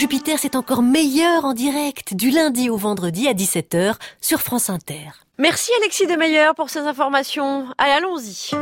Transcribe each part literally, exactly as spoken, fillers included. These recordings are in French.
Jupiter, c'est encore meilleur en direct, du lundi au vendredi à dix-sept heures sur France Inter. Merci Alexis Desmeyer pour ces informations. Allez, allons-y.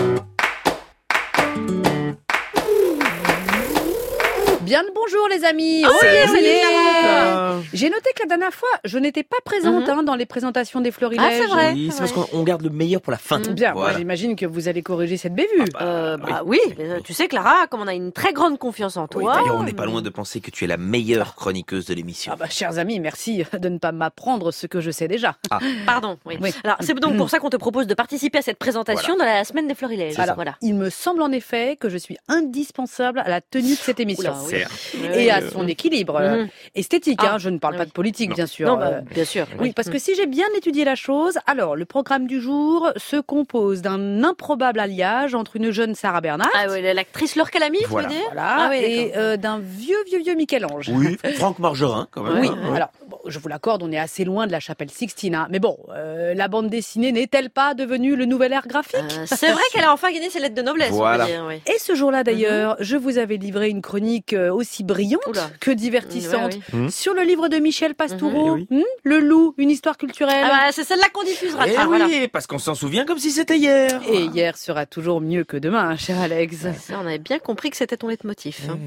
Bien le bonjour les amis. Oh, yes, salut, euh, J'ai noté que la dernière fois, je n'étais pas présente Mm-hmm. hein, dans les présentations des florilèges. Ah, c'est vrai. Oui, c'est parce qu'on garde le meilleur pour la fin. Mmh. Bien, Voilà. moi, j'imagine que vous allez corriger cette bévue. Euh, bah oui, mais, tu sais Clara, comme on a une très grande confiance en Oui, toi. d'ailleurs, on n'est pas loin de penser que tu es la meilleure chroniqueuse de l'émission. Ah bah chers amis, merci de ne pas m'apprendre ce que je sais déjà. Pardon, oui. Oui. Alors, c'est donc pour ça qu'on te propose de participer à cette présentation dans la semaine des florilèges. Alors, voilà. il me semble en effet que je suis indispensable à la tenue de cette émission. Oula, oui. Certes. Et à son équilibre euh, Mhm. esthétique. Ah. Hein, je ne parle Ah pas oui. de politique, Non. bien sûr. Non, bah, Euh, bien sûr. Oui, parce que si j'ai bien étudié la chose, alors le programme du jour se compose d'un improbable alliage entre une jeune Sarah Bernhardt, Ah oui, l'actrice Laure Calamy, Voilà. tu veux dire voilà, Ah oui, et d'accord. euh, d'un vieux, vieux, vieux Michel-Ange. Oui, Franck Margerin, quand même. Oui, hein. alors bon, je vous l'accorde, on est assez loin de la chapelle Sixtine, hein, mais bon, euh, la bande dessinée n'est-elle pas devenue le nouvel air graphique Euh, c'est vrai qu'elle a enfin gagné ses lettres de noblesse, Voilà. on peut dire, oui. Et ce jour-là d'ailleurs, je vous avais livré une chronique euh, aussi brillante Oula. que divertissante Ouais, oui. Mmh. sur le livre de Michel Pastoureau, Mhm, eh hmm, Le Loup, une histoire culturelle. Ah bah, c'est celle-là qu'on diffusera. Eh Ah, oui, voilà. parce qu'on s'en souvient comme si c'était hier. Et hier sera toujours mieux que demain, cher Alex. Ça, on avait bien compris que c'était ton leitmotiv. Hein.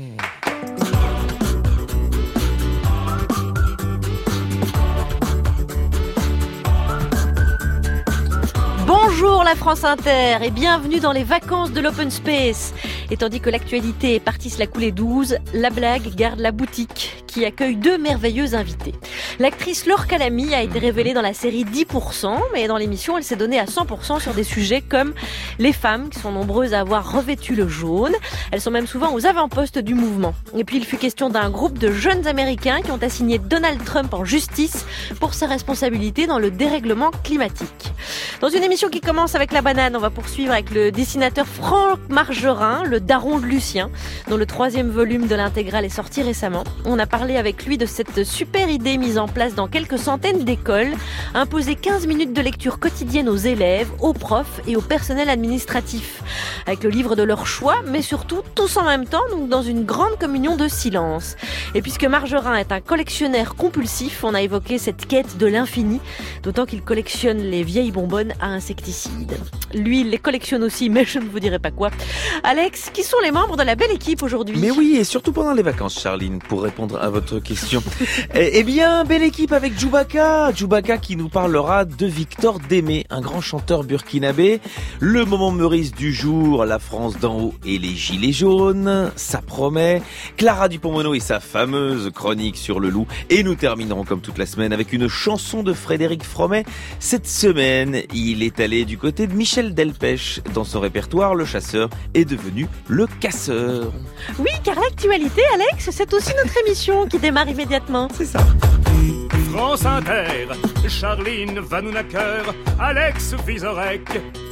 Bonjour la France Inter et bienvenue dans les vacances de l'Open Space. Et tandis que l'actualité est partie se la couler douze, la blague garde la boutique qui accueille deux merveilleux invités. L'actrice Laure Calamy a été révélée dans la série dix pour cent, mais dans l'émission elle s'est donnée à cent pour cent sur des sujets comme les femmes qui sont nombreuses à avoir revêtu le jaune. Elles sont même souvent aux avant-postes du mouvement. Et puis il fut question d'un groupe de jeunes Américains qui ont assigné Donald Trump en justice pour sa responsabilité dans le dérèglement climatique. Dans une émission qui commence avec la banane, on va poursuivre avec le dessinateur Franck Margerin, le daron de Lucien, dont le troisième volume de l'intégrale est sorti récemment. On a parlé avec lui de cette super idée mise en place dans quelques centaines d'écoles, imposer quinze minutes de lecture quotidienne aux élèves, aux profs et au personnel administratif, avec le livre de leur choix, mais surtout tous en même temps, donc dans une grande communion de silence. Et puisque Margerin est un collectionneur compulsif, on a évoqué cette quête de l'infini, d'autant qu'il collectionne les vieilles bonbonnes à insecticides. Lui, il les collectionne aussi, mais je ne vous dirai pas quoi. Alex, qui sont les membres de la belle équipe aujourd'hui ? Mais oui, et surtout pendant les vacances, Charline, pour répondre à votre question. eh, eh bien, belle équipe avec Djoubaka. Djoubaka qui nous parlera de Victor Démé, un grand chanteur burkinabé. Le moment Meurice du jour, la France d'en haut et les gilets jaunes. Ça promet. Clara Dupont-Mono et sa fameuse chronique sur le loup. Et nous terminerons comme toute la semaine avec une chanson de Frédéric Fromet. Cette semaine, il est allé du côté de Michel Delpech. Dans son répertoire, le chasseur est devenu le casseur. Oui, car l'actualité, Alex, c'est aussi notre émission qui démarre immédiatement. C'est ça. France Inter, Charline Vanhoenacker, Alex Vizorek,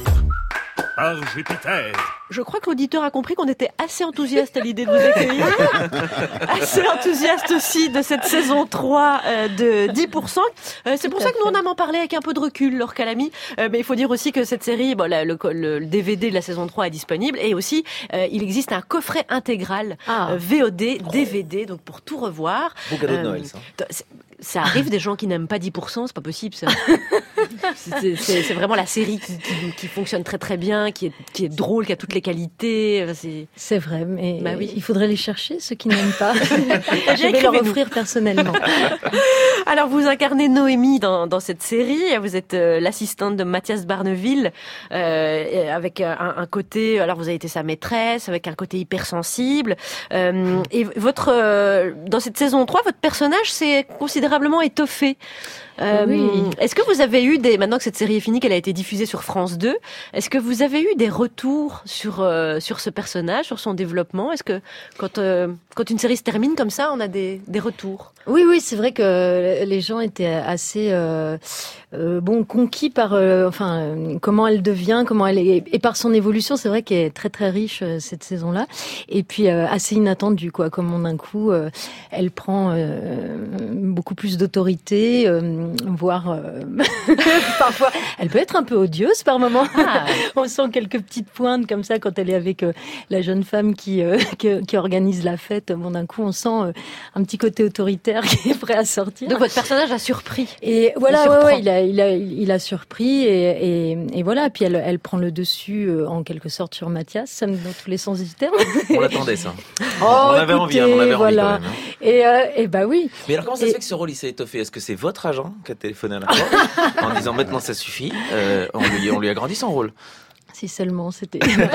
par Jupiter. Je crois que l'auditeur a compris qu'on était assez enthousiaste à l'idée de vous accueillir. Assez enthousiaste aussi de cette saison trois euh, de dix pour cent. Euh, c'est pour ça que nous, on a m'en parlé avec un peu de recul, Laure Calamy. Euh, mais il faut dire aussi que cette série, bon, la, le, le, le D V D de la saison trois est disponible. Et aussi, euh, il existe un coffret intégral Ah. euh, V O D, D V D, donc pour tout revoir. Beau cadeau de Euh, Noël, ça. c'est- Ça arrive des gens qui n'aiment pas dix pour cent, c'est pas possible ça. C'est, c'est, c'est vraiment la série qui, qui, qui fonctionne très très bien, qui est, qui est drôle, qui a toutes les qualités. C'est... C'est vrai, mais Bah oui. il faudrait les chercher, ceux qui n'aiment pas. Je vais leur écrivez-nous. offrir personnellement. Alors vous incarnez Noémie dans, dans cette série, vous êtes euh, l'assistante de Mathias Barneville, euh, avec un, un côté, alors vous avez été sa maîtresse, avec un côté hypersensible. Euh, et votre, euh, dans cette saison trois, votre personnage s'est considérablement étoffé. Euh, Oui. Est-ce que vous avez eu des, maintenant que cette série est finie, qu'elle a été diffusée sur France deux, est-ce que vous avez eu des retours sur euh, sur ce personnage, sur son développement ? Est-ce que quand euh, quand une série se termine comme ça, on a des des retours ? Oui, oui, c'est vrai que les gens étaient assez euh, euh, bon conquis par, euh, enfin, euh, comment elle devient, comment elle est, et par son évolution. C'est vrai qu'elle est très très riche euh, cette saison-là, et puis euh, assez inattendue, quoi. Comme d'un coup, euh, elle prend euh, beaucoup plus d'autorité, euh, voire euh, parfois, elle peut être un peu odieuse par moment. Ah. On sent quelques petites pointes comme ça quand elle est avec euh, la jeune femme qui, euh, qui qui organise la fête. Bon, d'un coup, on sent euh, un petit côté autoritaire qui est prêt à sortir. Donc votre personnage a surpris. Et voilà, il ouais, ouais, il a, il a, il a surpris et, et, et voilà. Puis elle, elle prend le dessus euh, en quelque sorte sur Mathias, dans tous les sens du terme. On l'attendait ça. Oh, on avait écoutez, envie, hein, on avait voilà. envie quand même. Hein. Et, euh, et bah oui. Mais alors comment ça et... se fait que ce rôle il s'est étoffé? Est-ce que c'est votre agent qui a téléphoné à la porte en disant maintenant ça suffit, euh, on lui, on lui a grandi son rôle? Si seulement c'était.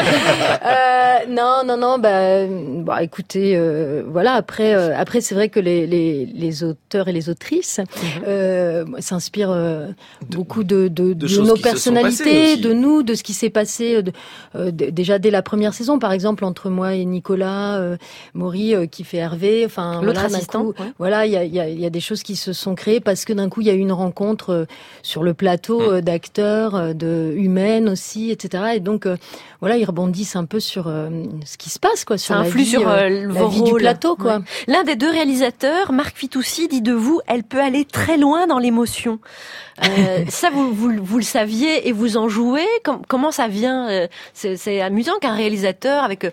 euh, non, non, non. Bah, bah écoutez, euh, voilà. Après, euh, après, c'est vrai que les, les, les auteurs et les autrices mm-hmm. euh, s'inspirent euh, de, beaucoup de, de, de, de nos personnalités, de nous, de ce qui s'est passé. De, euh, de, déjà dès la première saison, par exemple, entre moi et Nicolas, euh, Maury euh, qui fait Hervé. Enfin, l'autre voilà, assistant. Coup, ouais. Voilà, il y a, y a, y a des choses qui se sont créées parce que d'un coup, il y a eu une rencontre euh, sur le plateau mm. euh, d'acteurs, euh, de humaines aussi, et cetera. Et donc, euh, voilà, ils rebondissent un peu sur euh, ce qui se passe, quoi, sur ça la influe vie, sur euh, la vos vie rôles. du plateau, quoi. Ouais. L'un des deux réalisateurs, Marc Fitoussi, dit de vous, elle peut aller très loin dans l'émotion. Euh, ça, vous, vous, vous le saviez et vous en jouez. Com- comment ça vient? c'est, c'est amusant qu'un réalisateur avec, euh,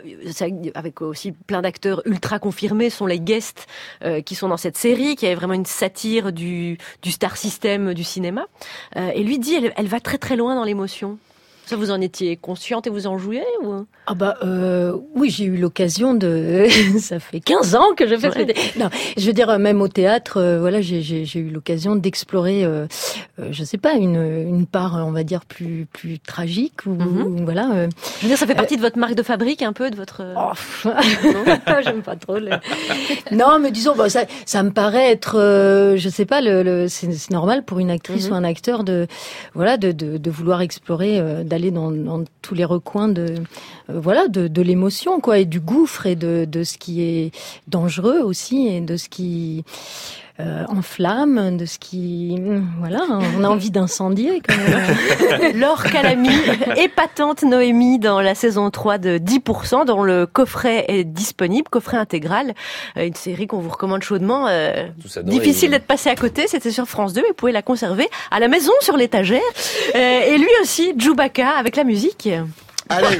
avec aussi plein d'acteurs ultra confirmés sont les guests euh, qui sont dans cette série, qui est vraiment une satire du, du star system du cinéma. Euh, et lui dit, elle, elle va très très loin dans l'émotion. Ça, vous en étiez consciente et vous en jouiez ou... Ah bah euh, oui, j'ai eu l'occasion de. Ça fait quinze ans que je fais. Ouais. Ce... Non, je veux dire même au théâtre, euh, voilà, j'ai, j'ai, j'ai eu l'occasion d'explorer, euh, euh, je sais pas, une une part, on va dire plus plus tragique ou mm-hmm. voilà. Euh... Je veux dire, ça fait partie euh... de votre marque de fabrique, un peu de votre. Oh, j'aime pas trop. Le... Non, mais disons, bah, ça ça me paraît être, euh, je sais pas, le, le c'est, c'est normal pour une actrice mm-hmm. ou un acteur de, voilà, de de, de vouloir explorer. Euh, d'aller dans, dans tous les recoins de euh, voilà de, de l'émotion, quoi, et du gouffre et de, de ce qui est dangereux aussi et de ce qui euh, enflamme, de ce qui voilà, on a envie d'incendier quand même. Laure Calamy, épatante Noémie dans la saison trois de dix pour cent dont le coffret est disponible, coffret intégral, une série qu'on vous recommande chaudement. Euh, difficile d'être passé à côté, c'était sur France deux, mais vous pouvez la conserver à la maison sur l'étagère. Euh, et lui aussi, Chewbacca avec la musique. Allez.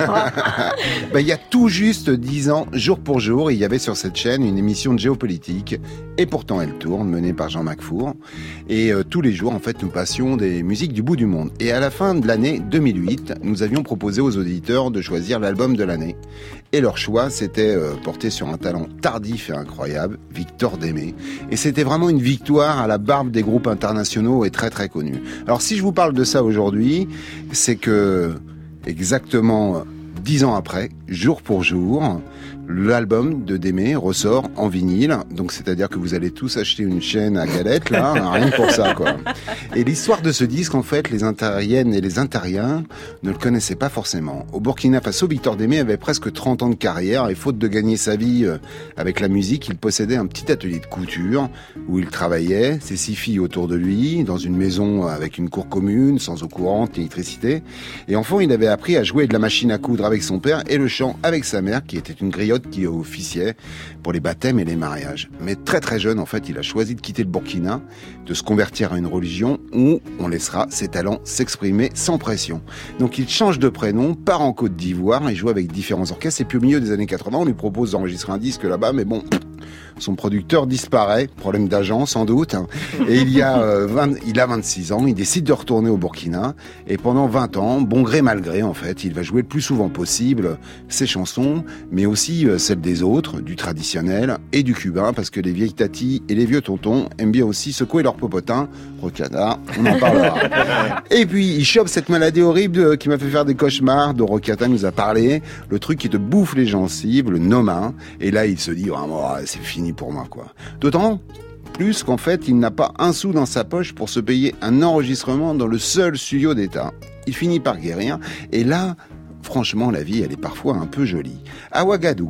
Ben, il y a tout juste dix ans, jour pour jour, il y avait sur cette chaîne une émission de géopolitique, et pourtant elle tourne, menée par Jean Macfour. Et euh, tous les jours, en fait, nous passions des musiques du bout du monde. Et à la fin de l'année deux mille huit, nous avions proposé aux auditeurs de choisir l'album de l'année. Et leur choix s'était euh, porté sur un talent tardif et incroyable, Victor Démé. Et c'était vraiment une victoire à la barbe des groupes internationaux et très très connus. Alors si je vous parle de ça aujourd'hui, c'est que exactement dix ans après, jour pour jour, l'album de Démé ressort en vinyle. Donc, c'est-à-dire que vous allez tous acheter une chaîne à galette, là, rien que pour ça, quoi. Et l'histoire de ce disque, en fait, les Intériennes et les Intériens ne le connaissaient pas forcément. Au Burkina Faso, Victor Démé avait presque trente ans de carrière et faute de gagner sa vie avec la musique, il possédait un petit atelier de couture où il travaillait, ses six filles autour de lui, dans une maison avec une cour commune, sans eau courante, électricité. Et enfant, il avait appris à jouer de la machine à coudre avec son père et le chant avec sa mère, qui était une griotte qui officiait pour les baptêmes et les mariages. Mais très très jeune, en fait, il a choisi de quitter le Burkina, de se convertir à une religion où on laissera ses talents s'exprimer sans pression. Donc il change de prénom, part en Côte d'Ivoire et joue avec différents orchestres. Et puis au milieu des années quatre-vingts, on lui propose d'enregistrer un disque là-bas, mais bon... Son producteur disparaît, problème d'agent sans doute, et il y a euh, vingt, il a vingt-six ans, il décide de retourner au Burkina, et pendant vingt ans, bon gré mal gré en fait, il va jouer le plus souvent possible ses chansons, mais aussi euh, celles des autres, du traditionnel et du cubain, parce que les vieilles tatis et les vieux tontons aiment bien aussi secouer leur popotin. Rocata, on en parlera. Et puis il chope cette maladie horrible qui m'a fait faire des cauchemars, dont Rocata nous a parlé, le truc qui te bouffe les gencives, le nomin, et là il se dit vraiment, oh, c'est fini pour moi, quoi. D'autant plus qu'en fait, il n'a pas un sou dans sa poche pour se payer un enregistrement dans le seul studio d'État. Il finit par guérir, et là, franchement, la vie, elle est parfois un peu jolie. À Ouagadougou,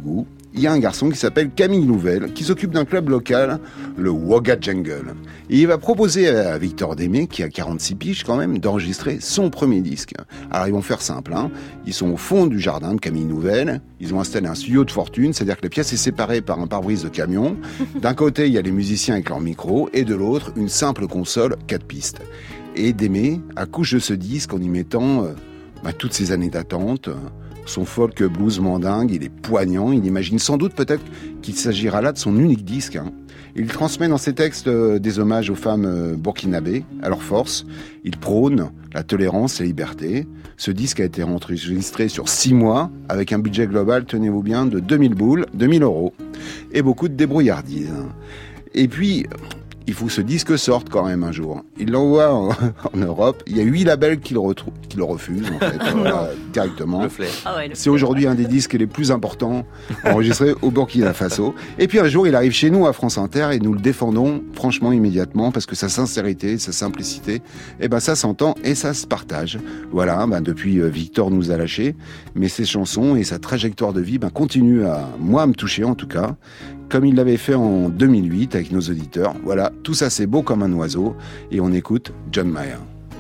il y a un garçon qui s'appelle Camille Louvel, qui s'occupe d'un club local, le Wagga Jungle. Et il va proposer à Victor Démé, qui a quarante-six piges quand même, d'enregistrer son premier disque. Alors ils vont faire simple, hein. Ils sont au fond du jardin de Camille Louvel, ils ont installé un studio de fortune, c'est-à-dire que la pièce est séparée par un pare-brise de camion. D'un côté, il y a les musiciens avec leur micro, et de l'autre, une simple console, quatre pistes. Et Démé accouche de ce disque en y mettant euh, bah, toutes ces années d'attente, son folk blues mandingue, il est poignant, il imagine sans doute peut-être qu'il s'agira là de son unique disque. Hein. Il transmet dans ses textes euh, des hommages aux femmes euh, burkinabées, à leur force. Il prône la tolérance et la liberté. Ce disque a été enregistré sur six mois, avec un budget global, tenez-vous bien, de deux mille boules, deux mille euros, et beaucoup de débrouillardise. Et puis, il faut que ce disque sorte quand même un jour. Il l'envoie en, en Europe. Il y a huit labels qui le, retrou- qui le refusent, en fait, voilà, directement. Le flair. Ah ouais, le C'est aujourd'hui un des disques les plus importants enregistrés au Burkina Faso. Et puis un jour, il arrive chez nous à France Inter et nous le défendons franchement immédiatement parce que sa sincérité, sa simplicité, eh ben ça s'entend et ça se partage. Voilà, ben depuis Victor nous a lâchés, mais ses chansons et sa trajectoire de vie ben continuent à moi à me toucher en tout cas, comme il l'avait fait en deux mille huit avec nos auditeurs. Voilà, tout ça c'est beau comme un oiseau et on écoute John Mayer.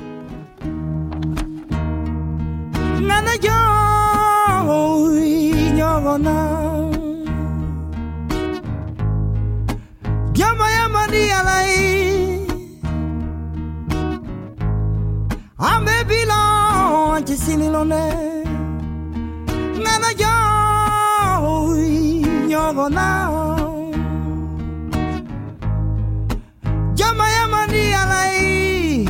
Nana yo nyogona Yama yama di alai Ame bilon chisinilone Nana yo nyogona Yama yama di alai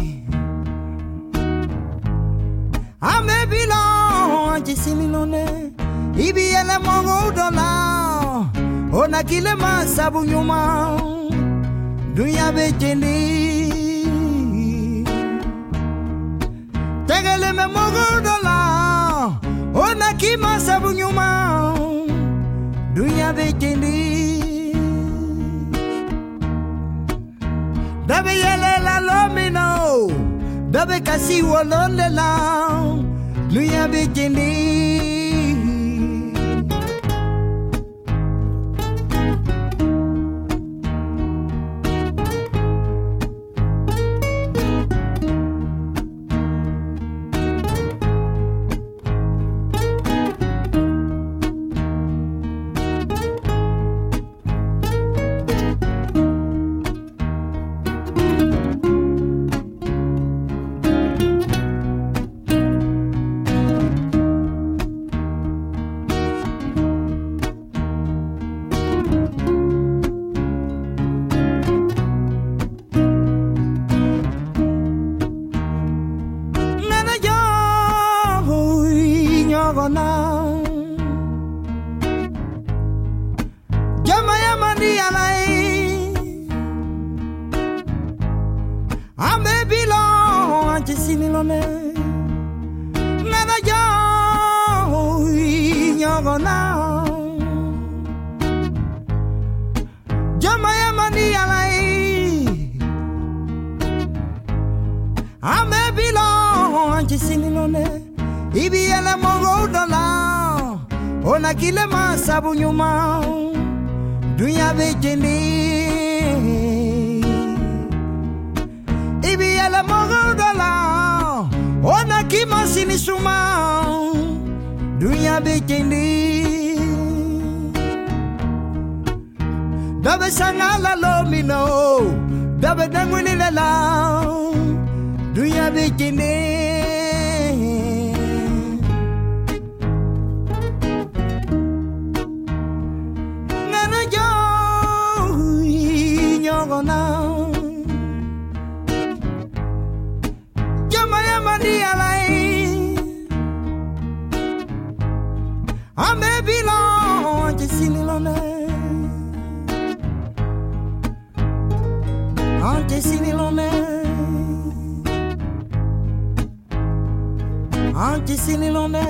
Ame bilon chisinilone Ibi ele mongo dona Ona kile masabu nyuma Dunya bejendi Tegele me mongo dona Ona ki masabu nyuma Dunya bejendi Dabe yele la lomino Dabe kasi wolonde la Dunya bejendi Dabe sangala lomino, dabe dangwini lela, dunya bikini. Nana yo nyogona, yama yama di alai, ame bilon jesinilone. Antisinilone Antisinilone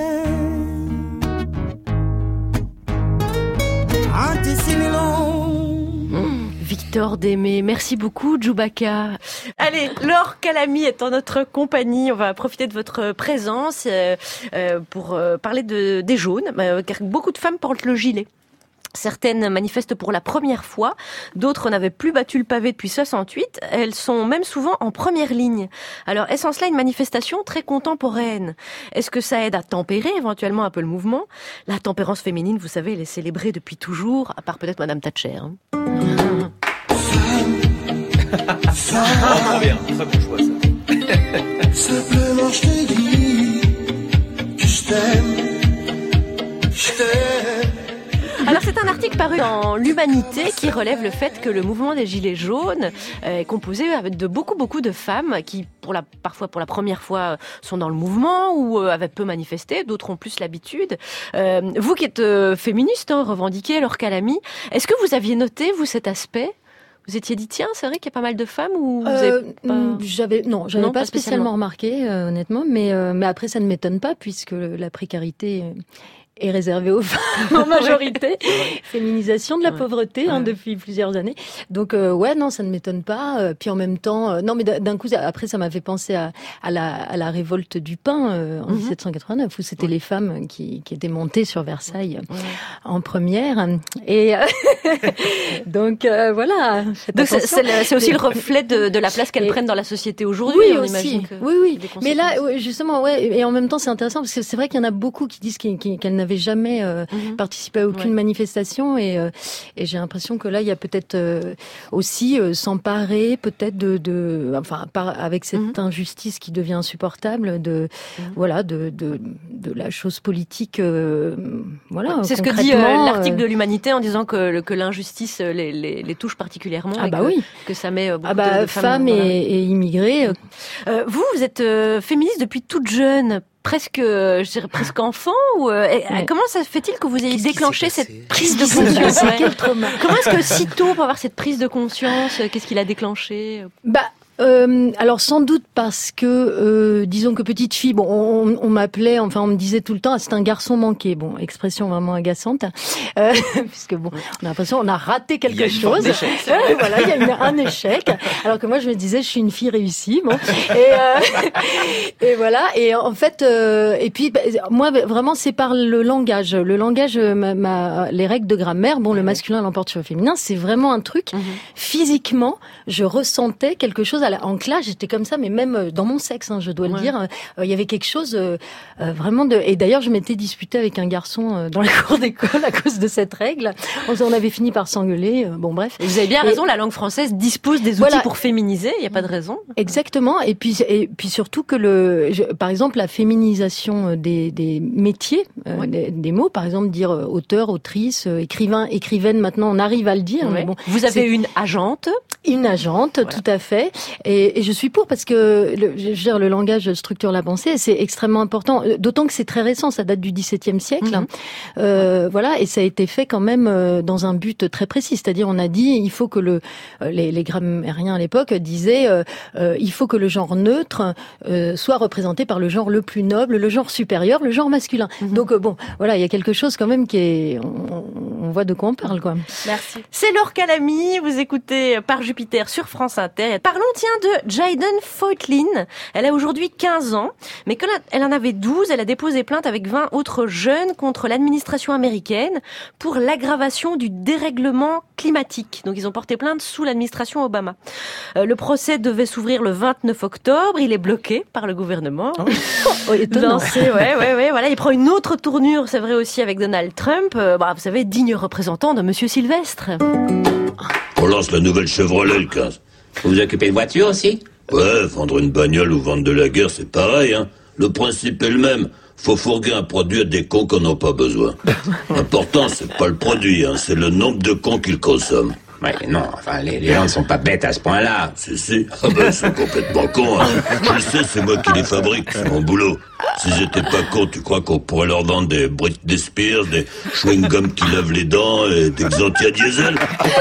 Antisinilone mmh, Victor Démé, merci beaucoup Djoubaka. Allez, Laure Calamy est en notre compagnie. On va profiter de votre présence euh, euh, pour euh, parler de, des jaunes, euh, car beaucoup de femmes portent le gilet. Certaines manifestent pour la première fois, d'autres n'avaient plus battu le pavé depuis soixante-huit. Elles sont même souvent en première ligne. Alors, est-ce en cela une manifestation très contemporaine? Est-ce que ça aide à tempérer éventuellement un peu le mouvement? La tempérance féminine, vous savez, elle est célébrée depuis toujours, à part peut-être Madame Thatcher. Hein. Ah, très bien, très bon choix ça. Simplement je te dis que je t'aime, je t'aime. Alors c'est un article paru dans l'Humanité qui relève le fait que le mouvement des Gilets jaunes est composé de beaucoup beaucoup de femmes qui pour la, parfois pour la première fois sont dans le mouvement ou avaient peu manifesté, d'autres ont plus l'habitude. Euh, vous qui êtes euh, féministe, hein, revendiquez Laure Calamy, est-ce que vous aviez noté vous cet aspect? Vous étiez dit tiens c'est vrai qu'il y a pas mal de femmes ou vous euh, avez pas... J'avais non j'avais non, pas, pas spécialement, spécialement remarqué euh, honnêtement, mais euh, mais après ça ne m'étonne pas puisque la précarité euh, est réservée aux femmes en majorité. Féminisation de la ouais. pauvreté hein, ouais. depuis plusieurs années. Donc euh, ouais non ça ne m'étonne pas. Euh, puis en même temps euh, non mais d'un coup après ça m'a fait penser à, à la à la révolte du pain euh, en mm-hmm. dix-sept cent quatre-vingt-neuf où c'était ouais. les femmes qui qui étaient montées sur Versailles ouais. en première et euh, donc euh, voilà. Donc c'est, c'est, le, c'est aussi le reflet de, de la place qu'elles et... prennent dans la société aujourd'hui. Oui on aussi. Imagine que oui oui. Mais là justement ouais et en même temps c'est intéressant parce que c'est vrai qu'il y en a beaucoup qui disent qu'elles, qu'elles n'avaient jamais euh, mm-hmm. participé à aucune ouais. manifestation et, euh, et j'ai l'impression que là il y a peut-être euh, aussi euh, s'emparer peut-être de, de enfin par, avec cette mm-hmm. injustice qui devient insupportable de mm-hmm. voilà de, de de la chose politique euh, voilà ouais. c'est ce que dit euh, l'article de l'Humanité en disant que que l'injustice les les, les touche particulièrement ah et bah que, oui que ça met beaucoup ah bah, de, de femmes, femmes voilà. et, et immigrées euh, vous vous êtes euh, féministe depuis toute jeune. Presque, je dirais presque enfant ou euh, ouais. Comment ça se fait-il que vous ayez Qu'est-ce déclenché cette prise de conscience ouais. Quel trauma. Comment est-ce que si tôt pour avoir cette prise de conscience, qu'est-ce qui l'a déclenché? Bah Euh, alors sans doute parce que, euh, disons que petite fille, bon, on, on m'appelait, enfin on me disait tout le temps, ah, c'est un garçon manqué. Bon, expression vraiment agaçante, euh, puisque bon, on a l'impression on a raté quelque chose. Euh, voilà, il y a eu un échec. Alors que moi je me disais, je suis une fille réussie. Bon, et, euh, et voilà. Et en fait, euh, et puis bah, moi vraiment c'est par le langage, le langage, ma, ma, les règles de grammaire. Bon, le masculin l'emporte sur le féminin. C'est vraiment un truc. Mm-hmm. Physiquement, je ressentais quelque chose. En classe, j'étais comme ça, mais même dans mon sexe, hein, je dois ouais. le dire, il euh, y avait quelque chose euh, euh, vraiment de... Et d'ailleurs, je m'étais disputée avec un garçon euh, dans la cour d'école à cause de cette règle. On, on avait fini par s'engueuler. Euh, bon, bref. Et vous avez bien et... raison, la langue française dispose des outils voilà. pour féminiser, il n'y a pas de raison. Exactement. Et puis, et puis surtout que, le, je, par exemple, la féminisation des, des métiers, euh, ouais. des, des mots, par exemple, dire euh, auteur, autrice, euh, écrivain, écrivaine, maintenant, on arrive à le dire. Ouais. Mais bon, vous avez une agente Une agente, voilà. tout à fait. Et, et je suis pour parce que le, je veux dire, le langage structure la pensée, c'est extrêmement important. D'autant que c'est très récent, ça date du dix-septième siècle. Mm-hmm. Euh, ouais. Voilà, et ça a été fait quand même dans un but très précis. C'est-à-dire, on a dit, il faut que le les, les grammairiens à l'époque disaient, euh, euh, il faut que le genre neutre euh, soit représenté par le genre le plus noble, le genre supérieur, le genre masculin. Mm-hmm. Donc euh, bon, voilà, il y a quelque chose quand même qui est, on, on voit de quoi on parle, quoi. Merci. C'est Laure Calamy, vous écoutez Par Jupiter sur France Inter. Parlons tiens de Jayden Feutlin. Elle a aujourd'hui quinze ans, mais quand elle en avait douze, elle a déposé plainte avec vingt autres jeunes contre l'administration américaine pour l'aggravation du dérèglement climatique. Donc ils ont porté plainte sous l'administration Obama. Euh, le procès devait s'ouvrir le vingt-neuf octobre, il est bloqué par le gouvernement. Oh, oh étonnant. Lancé, ouais, ouais, ouais, voilà, il prend une autre tournure, c'est vrai aussi avec Donald Trump. Euh, bah, vous savez, digne représentant de Monsieur Sylvestre. On lance la nouvelle Chevrolet le quinze. Vous vous occupez de voiture aussi? Ouais, vendre une bagnole ou vendre de la guerre, c'est pareil, hein. Le principe est le même. Faut fourguer un produit à des cons qu'on n'a pas besoin. L'important, c'est pas le produit, hein, c'est le nombre de cons qu'ils consomment. Ouais, non, enfin, les, les gens ne sont pas bêtes à ce point-là. Si, si. Ah ben, ils sont complètement cons, hein. Je le sais, c'est moi qui les fabrique, c'est mon boulot. S'ils étaient pas cons, tu crois qu'on pourrait leur vendre des Britney Spears, des chewing-gums qui lavent les dents et des Xantia diesel?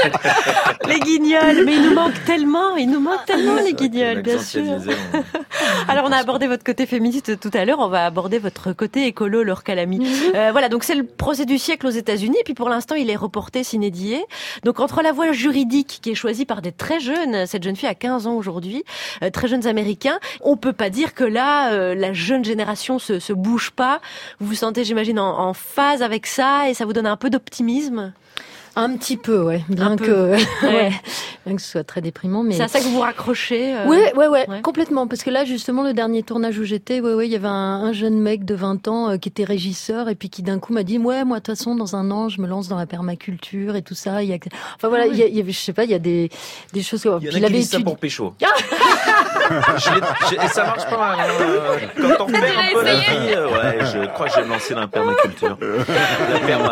Les guignols, mais il nous manque tellement, il nous manque tellement les guignols, bien sûr. Alors, on a abordé votre côté féministe tout à l'heure, on va aborder votre côté écolo, Laure Calamy. Mm-hmm. Euh, voilà, donc c'est le procès du siècle aux États-Unis, et puis pour l'instant, il est reporté sine die. Donc, entre la voie juridique qui est choisie par des très jeunes, cette jeune fille a quinze ans aujourd'hui, euh, très jeunes Américains, on peut pas dire que là, euh, la jeune génération se, se bouge pas. Vous vous sentez, j'imagine, en, en phase avec ça, et ça vous donne un peu d'optimisme? Un petit peu, ouais. Bien Un que, peu. ouais. Ouais. Bien que ce soit très déprimant, mais. C'est à ça que vous vous raccrochez euh... Ouais, ouais, ouais, Ouais. complètement. Parce que là, justement, le dernier tournage où j'étais, ouais, ouais, il y avait un, un jeune mec de vingt ans euh, qui était régisseur et puis qui d'un coup m'a dit, ouais, moi, de toute façon, dans un an, je me lance dans la permaculture et tout ça. Il y a... Enfin voilà, il y a, il y avait, je sais pas, il y a des, des choses. Il y en a qui disent ça pour pécho. Je l'ai- je- et ça marche pas mal. hein. Quand on perd un peu la vie, euh, ouais, je crois que je vais me lancer dans la permaculture. La perma.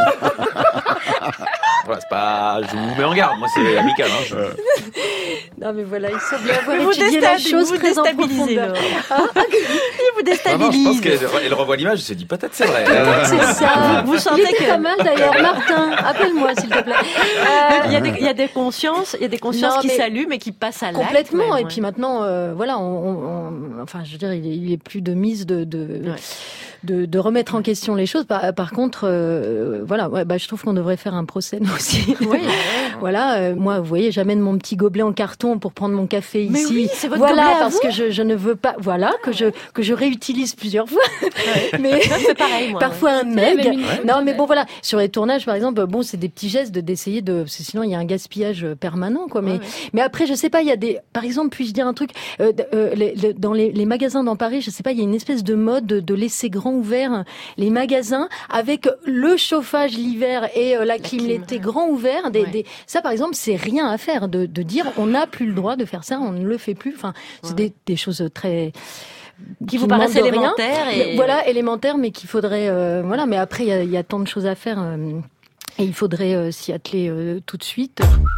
Voilà, c'est pas, je vous mets en garde, moi c'est amical. Hein, je... Non, mais voilà, il semble avoir Vous étudié la déstabilisez, chose vous très en déstabilisez, profondeur. Laure. Il vous Ah non, je déstabilise. pense qu'elle elle revoit l'image, elle se dit peut-être c'est vrai. C'est ça. Vous Il sentez était que- pas mal d'ailleurs. Martin, appelle-moi s'il te plaît. Il y a des, il y a des consciences, il y a des consciences Non, qui mais s'allument et qui passent à l'acte. Complètement. même, Et ouais. puis maintenant, euh, voilà, on, on- on- enfin, je veux dire, il est, il est plus de mise de, de, Ouais. de, de remettre en question les choses. Par, par contre, euh, voilà, ouais, bah, je trouve qu'on devrait faire un procès nous aussi. Oui. Voilà, euh, moi, vous voyez, j'amène mon petit gobelet en carton pour prendre mon café Mais ici. oui, c'est votre voilà, gobelet à parce vous. que je, je ne veux pas, voilà, que je que je réutilise plusieurs fois. Mais Moi, c'est pareil, moi. parfois un même meg. une- Non, mais bon, voilà, sur les tournages, par exemple, bon, c'est des petits gestes de d'essayer de, parce que sinon il y a un gaspillage permanent, quoi. Mais Ouais, ouais. mais après, je sais pas, il y a des, par exemple, puis-je dire un truc, euh, d- euh, les- les- dans les, les magasins dans Paris, je sais pas, il y a une espèce de mode de, de laisser grand ouvert les magasins avec le chauffage l'hiver et euh, la, clim clim, l'été ouais. grand ouvert. Des, Ouais. des, ça, par exemple, c'est rien à faire de, de dire on n'a plus le droit de faire ça, on ne le fait plus. Enfin, c'est Ouais. des, des choses très Qui vous demandent paraissent de rien. élémentaires et- Mais voilà, élémentaire, mais qu'il faudrait, euh, voilà. Mais après, il y a, il y a tant de choses à faire. euh, et il faudrait euh, s'y atteler euh, tout de suite.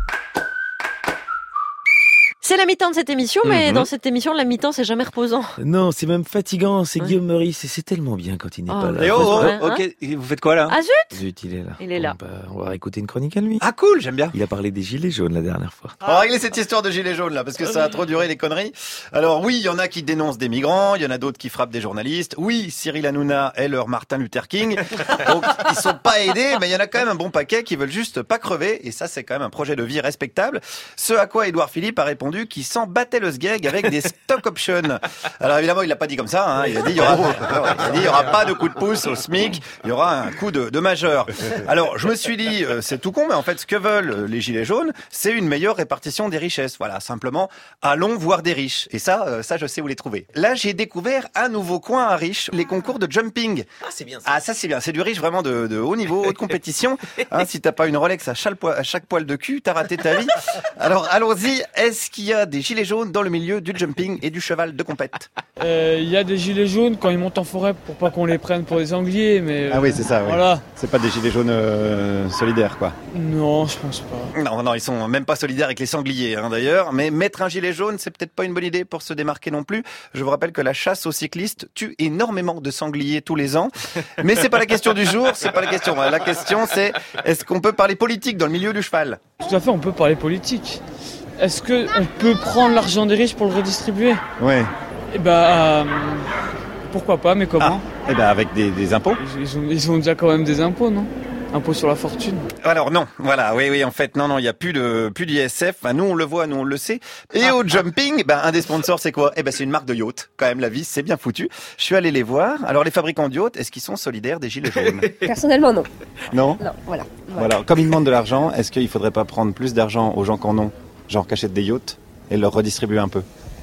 C'est la mi-temps de cette émission, mais Mhm. dans cette émission, la mi-temps, c'est jamais reposant. Non, c'est même fatigant, c'est Ouais. Guillaume Meurice et c'est tellement bien quand il n'est Oh, pas là. Et oh, oh, Ouais, hein. ok, et vous faites quoi là? Ah zut! Zut, il est là. Il est là. Bon, bah, on va écouter une chronique à lui. Ah cool, j'aime bien. Il a parlé des gilets jaunes la dernière fois. On va régler cette histoire de gilets jaunes là, parce que ça a trop duré les conneries. Alors oui, il y en a qui dénoncent des migrants, il y en a d'autres qui frappent des journalistes. Oui, Cyril Hanouna est leur Martin Luther King. Donc ils sont pas aidés, mais il y en a quand même un bon paquet qui veulent juste pas crever. Et ça, c'est quand même un projet de vie respectable. Ce à quoi Édouard Philippe a répondu qu'il s'en battait le sgeg avec des stock options. Alors évidemment, il l'a pas dit comme ça. Hein. Il a dit il y aura, il a dit il y aura pas de coup de pouce au SMIC, il y aura un coup de, de majeur. Alors je me suis dit euh, c'est tout con, mais en fait ce que veulent euh, les gilets jaunes, c'est une meilleure répartition des richesses. Voilà, simplement allons voir des riches. Et ça, euh, ça je sais où les trouver. Là, j'ai découvert un nouveau coin à riches, les concours de jumping. Ah, c'est bien Ah ça c'est bien, c'est du riche vraiment de, de haut niveau, haute compétition. Hein, si t'as pas une Rolex à chaque, poil, à chaque poil de cul, t'as raté ta vie. Alors allons-y, est-ce qu'il y a des gilets jaunes dans le milieu du jumping et du cheval de compète? Il euh, y a des gilets jaunes quand ils montent en forêt pour pas qu'on les prenne pour des sangliers, mais... Ah oui, c'est ça, oui. Voilà. C'est pas des gilets jaunes euh, solidaires, quoi. Non, je pense pas. Non, non, ils sont même pas solidaires avec les sangliers, hein, d'ailleurs. Mais mettre un gilet jaune, c'est peut-être pas une bonne idée pour se démarquer non plus. Je vous rappelle que la chasse aux cyclistes tue énormément de sangliers tous les ans. Mais c'est pas la question du jour, c'est pas la question. La question, c'est est-ce qu'on peut parler politique dans le milieu du cheval? Tout à fait, on peut parler politique. Est-ce que on peut prendre l'argent des riches pour le redistribuer? Ouais. Eh ben, euh, pourquoi pas, mais comment? Eh ben, avec des, des impôts. Ils, ils, ont, ils ont déjà quand même des impôts, non? Impôts sur la fortune. Alors non, voilà, oui, oui, en fait, non, non, il y a plus de plus d'I S F. Enfin, nous, on le voit, nous, on le sait. Et au jumping, ben, un des sponsors, c'est quoi? Eh ben, c'est une marque de yacht. Quand même, la vie, c'est bien foutu. Je suis allé les voir. Alors, les fabricants de yachts, est-ce qu'ils sont solidaires des gilets jaunes? Personnellement, non. Non. Non, voilà. Voilà. Comme ils demandent de l'argent, est-ce qu'il faudrait pas prendre plus d'argent aux gens qui en ont, genre qui achètent des yachts, et leur redistribuer un peu?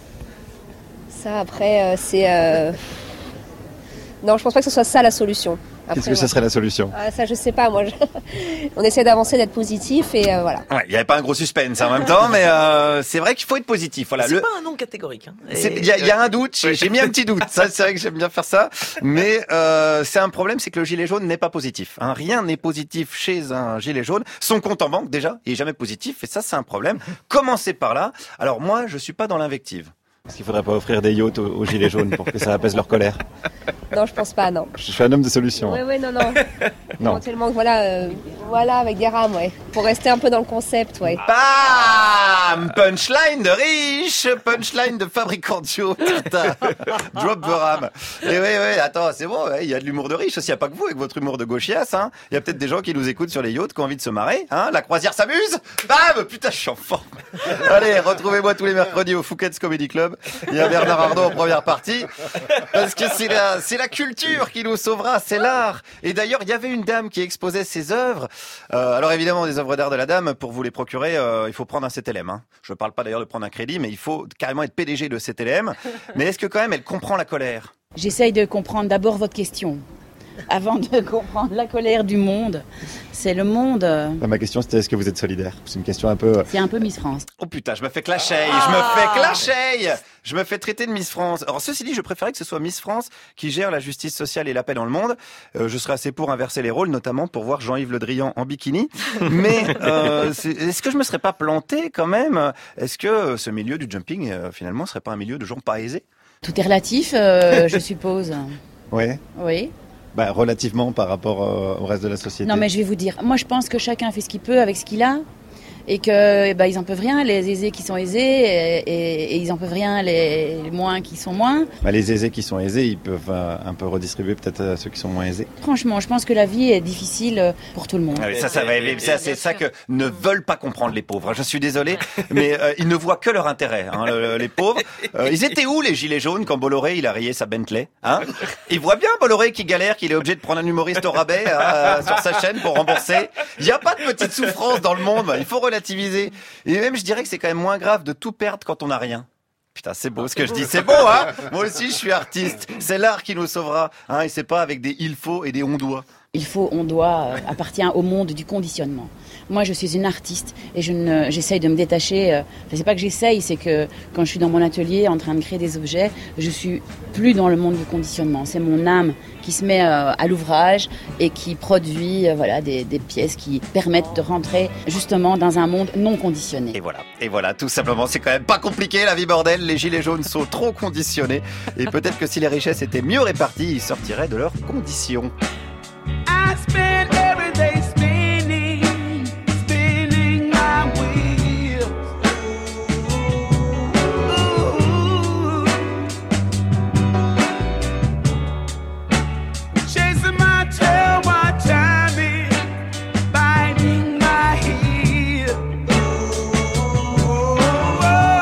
Ça, après, euh, c'est... euh, Non, je pense pas que ce soit ça la solution. Après, Qu'est-ce que ce serait la solution? Ah, ça, je sais pas, moi. je- On essaie d'avancer, d'être positif et euh, voilà. Ouais, il n'y avait pas un gros suspense en même temps, mais euh, c'est vrai qu'il faut être positif. Voilà. C'est Le... pas un nom catégorique. hein. C'est- Et- Il y, a- il y a un doute, j'ai j'ai mis un petit doute. Ça, c'est vrai que j'aime bien faire ça. Mais euh, c'est un problème, c'est que le gilet jaune n'est pas positif. Hein. Rien n'est positif chez un gilet jaune. Son compte en banque, déjà, il est jamais positif. Et ça, c'est un problème. Commencez par là. Alors moi, je suis pas dans l'invective. Est-ce qu'il faudrait pas offrir des yachts aux, aux gilets jaunes pour que ça apaise leur colère? Non, je pense pas, non. Je suis un homme de solution. Ouais, ouais, non, non. Non. Éventuellement, voilà, euh, voilà, avec des rames, ouais. Pour rester un peu dans le concept, ouais. Bam! Punchline de riche, punchline de fabricant de yachts. Putain. Drop the ram. Et oui, oui, attends, c'est bon, ouais, il y a de l'humour de riche aussi, il n'y a pas que vous avec votre humour de gauchias, hein. Il y a peut-être des gens qui nous écoutent sur les yachts qui ont envie de se marrer, hein. La croisière s'amuse. Bam! Putain, je suis en forme. Allez, retrouvez-moi tous les mercredis au Fouquet's Comedy Club. Il y a Bernard Arnault en première partie. Parce que c'est la, c'est la la culture qui nous sauvera, c'est l'art. Et d'ailleurs, il y avait une dame qui exposait ses œuvres. Euh, alors évidemment, des œuvres d'art de la dame, pour vous les procurer, euh, il faut prendre un C T L M. Hein. Je ne parle pas d'ailleurs de prendre un crédit, mais il faut carrément être P D G de C T L M. Mais est-ce que quand même elle comprend la colère ? J'essaye de comprendre d'abord votre question. Avant de comprendre la colère du monde, c'est le monde. Ma question c'était est-ce que vous êtes solidaire ? C'est une question un peu... C'est un peu Miss France. Oh putain, je me fais clasher, je me fais clasher, je me fais traiter de Miss France. Alors ceci dit, je préférais que ce soit Miss France qui gère la justice sociale et la paix dans le monde. Euh, je serais assez pour inverser les rôles, notamment pour voir Jean-Yves Le Drian en bikini. Mais euh, c'est, est-ce que je me serais pas planté quand même ? Est-ce que ce milieu du jumping euh, finalement serait pas un milieu de gens pas aisés ? Tout est relatif, euh, je suppose. Ouais. Oui. Bah, relativement par rapport euh, au reste de la société. Non mais je vais vous dire, moi je pense que chacun fait ce qu'il peut avec ce qu'il a et que eh ben, ils en peuvent rien, les aisés qui sont aisés et, et, et ils en peuvent rien les, les moins qui sont moins. Bah, les aisés qui sont aisés, ils peuvent euh, un peu redistribuer peut-être à ceux qui sont moins aisés. Franchement, je pense que la vie est difficile pour tout le monde. Ah oui, ça, ça, va, ça, c'est ça que ne veulent pas comprendre les pauvres. Je suis désolé, mais euh, ils ne voient que leur intérêt, hein, le, les pauvres. Euh, ils étaient où les gilets jaunes quand Bolloré il a rayé sa Bentley, hein ? Ils voient bien Bolloré qui galère, qu'il est obligé de prendre un humoriste au rabais hein, sur sa chaîne pour rembourser. Il n'y a pas de petite souffrance dans le monde. Il faut relativiser. Et même, je dirais que c'est quand même moins grave de tout perdre quand on n'a rien. Putain, c'est beau ce que je dis, c'est beau, hein ? Moi aussi, je suis artiste. C'est l'art qui nous sauvera, hein, et c'est pas avec des il faut et des on doit. Il faut, on doit, euh, appartient au monde du conditionnement. Moi, je suis une artiste et je ne, j'essaye de me détacher. Euh, enfin, c'est pas que j'essaye, c'est que quand je suis dans mon atelier en train de créer des objets, je suis plus dans le monde du conditionnement. C'est mon âme qui se met euh, à l'ouvrage et qui produit, euh, voilà, des, des pièces qui permettent de rentrer justement dans un monde non conditionné. Et voilà, et voilà, tout simplement, c'est quand même pas compliqué la vie bordel. Les gilets jaunes sont trop conditionnés et peut-être que si les richesses étaient mieux réparties, ils sortiraient de leurs conditions. I spend every day spinning, spinning my wheels. Ooh. Chasing my tail while timing, biting my heel. Oh.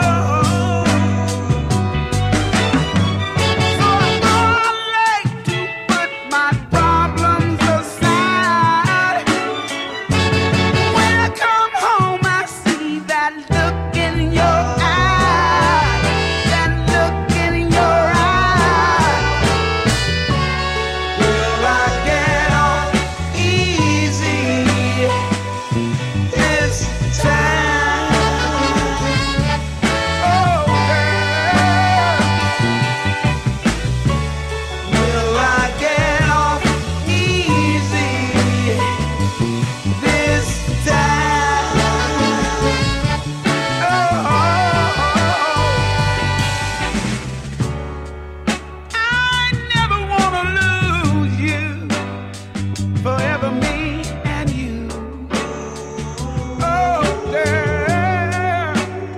So I like to put my problems aside. When I come home, I see that look in your eye, that look in your eye. Will I get off easy this time? Oh, girl. Will I get off easy this time? Oh, I never wanna lose you, forever me and you. Oh, girl.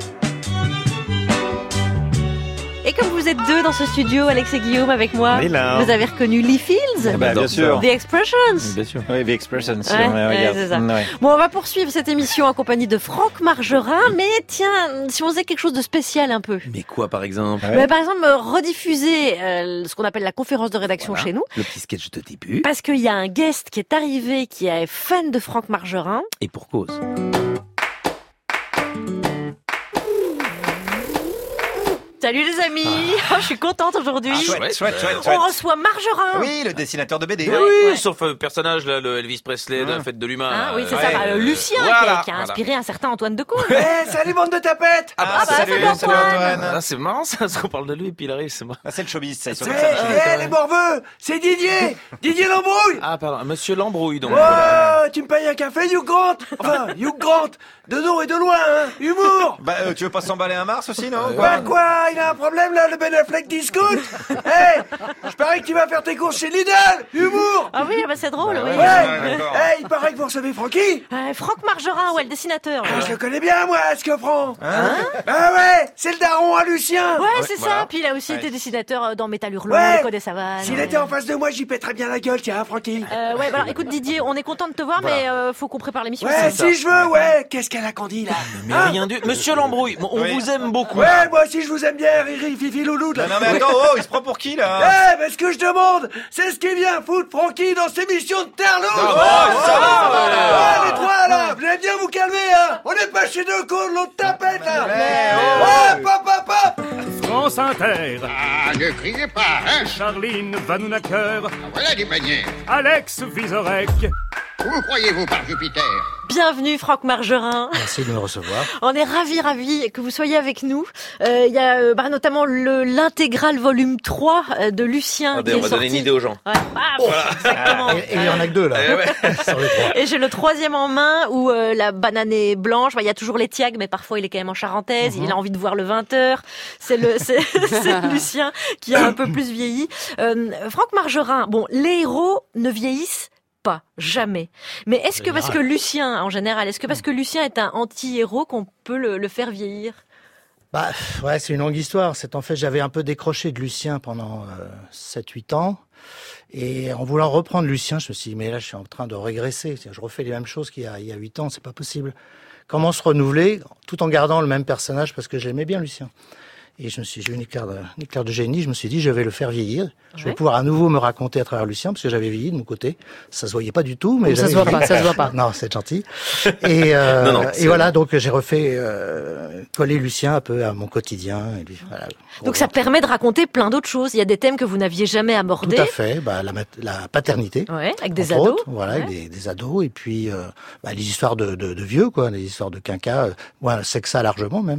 Et comme vous êtes deux dans ce studio, Alex et Guillaume avec moi, On est là. vous avez reconnu Lee Fields, Eh ben, bien sûr. The Expressions. Bien sûr. Oui, The Expressions. Ouais, ouais, c'est ça. Ouais. Bon, on va poursuivre cette émission en compagnie de Franck Margerin, mais tiens, si on faisait quelque chose de spécial un peu. Mais quoi, par exemple? Bah, par exemple, euh, rediffuser euh, ce qu'on appelle la conférence de rédaction Voilà. chez nous. Le petit sketch de début. Parce qu'il y a un guest qui est arrivé, qui est fan de Franck Margerin. Et pour cause. Salut les amis, oh, je suis contente aujourd'hui. Ah, chouette, chouette, chouette, On chouette. reçoit Margerin. Oui, le dessinateur de B D. Mais oui, sauf euh, personnage, là, le Elvis Presley de la fête de l'humain. Ah là. oui, c'est Ouais. ça, bah, le Lucien qui a- Voilà, qui a, voilà. inspiré un certain Antoine Decaune. Eh, salut bande de tapettes. Ah, bah, salut, salut Antoine. Ah, c'est marrant ça, parce qu'on parle de lui et puis il arrive, c'est moi. Ah, c'est le showbiz, ça. ils sont C'est- comme ça, les showbiz. Eh, les morveux, c'est Didier Didier Lambrouille. Ah, pardon, monsieur Lambrouille, donc. Oh, tu me payes un café, Hugh Grant. Enfin, Hugh Grant, de nom et de loin, hein. Humour. Bah, euh, tu veux pas s'emballer un Mars aussi, non? Bah quoi, il a un problème là, le Ben Affleck discount. Eh, je parie que tu vas faire tes courses chez Lidl. Humour. Ah oui, bah c'est drôle, oui. Ouais, d'accord. Eh, il paraît que vous recevez Francky. Euh, Franck Margerin, ouais, le dessinateur. Ah, je le connais bien, moi, ce que Franck. Hein? Bah ouais, c'est le daron à Lucien. Ouais, c'est voilà. ça. Puis il a aussi Ouais. été dessinateur euh, dans Métal Hurlant, Ouais. L'écho des savanes. S'il était en face de moi, j'y pèterais bien la gueule, tiens, Francky. Euh, ouais, bah, alors, écoute Didier, on est content de te voir, mais euh, faut qu'on prépare l'émission. Ouais, aussi. si je veux, ouais. Qu'est-ce qu'elle a qu'on dit là? Mais Hein? rien du. Monsieur Lambrouille, bon, on Oui. vous aime beaucoup. Ouais, moi aussi je vous aime bien. bière, Iri, Fifi, Loulou. Non, non, mais attends, oh, il se prend pour qui, là? Eh, mais ce que je demande, c'est ce qui vient foutre Francky dans ses missions de terre lourde. Ça va, ça va, ouais, les trois, là, vous allez bien vous calmer, hein. On n'est pas chez deux cons de l'autre tapette, là. Ouais, pop, pop, pop. France Inter. Ah, ne criez pas, hein. Charline Vanhoenacker. Voilà des manières. Alex Vizorek. Où croyez-vous par Jupiter? Bienvenue Franck Margerin. Merci de me recevoir. On est ravis, ravis que vous soyez avec nous. Euh, Il y a euh, bah, notamment le, l'intégrale volume trois euh, de Lucien. Attendez, qui on est va sorti. donner une idée aux gens. Ouais. Ah, bon, exactement. Et il y en a que deux là. Eh ouais. Sur les trois. Et j'ai le troisième en main où euh, la banane est blanche. Bah, il y a toujours les tiags, mais parfois il est quand même en charentaise. Mhm. Il a envie de voir le vingt heures. C'est le, c'est, c'est Lucien qui a un peu plus vieilli. Euh, Franck Margerin. Bon, les héros ne vieillissent pas, jamais. Mais est-ce que parce que Lucien, en général, est-ce que parce que Lucien est un anti-héros qu'on peut le, le faire vieillir? Bah ouais, c'est une longue histoire. C'est en fait, j'avais un peu décroché de Lucien pendant euh, sept huit ans. Et en voulant reprendre Lucien, je me suis dit, mais là, je suis en train de régresser. Je refais les mêmes choses qu'il y a, il y a huit ans, c'est pas possible. Comment se renouveler tout en gardant le même personnage, parce que j'aimais bien Lucien. Et je me suis, j'ai eu une éclair de, une éclair de génie. Je me suis dit, je vais le faire vieillir. Je vais Ouais. pouvoir à nouveau me raconter à travers Lucien, parce que j'avais vieilli de mon côté. Ça se voyait pas du tout, mais Ça j'avais se voit vieilli. pas, ça se voit pas. Non, c'est gentil. Et, euh, Non, non, et c'est voilà, donc j'ai refait euh, coller Lucien un peu à mon quotidien. Et puis, voilà. Donc ça permet de raconter plein d'autres choses. Il y a des thèmes que vous n'aviez jamais abordés. Tout à fait. Bah, la, mat- la paternité. Ouais, avec des entre ados. autres, voilà, Ouais. avec des, des ados. Et puis euh, bah, les histoires de, de, de vieux, quoi, les histoires de quinquas. Euh, ouais, c'est que ça largement même.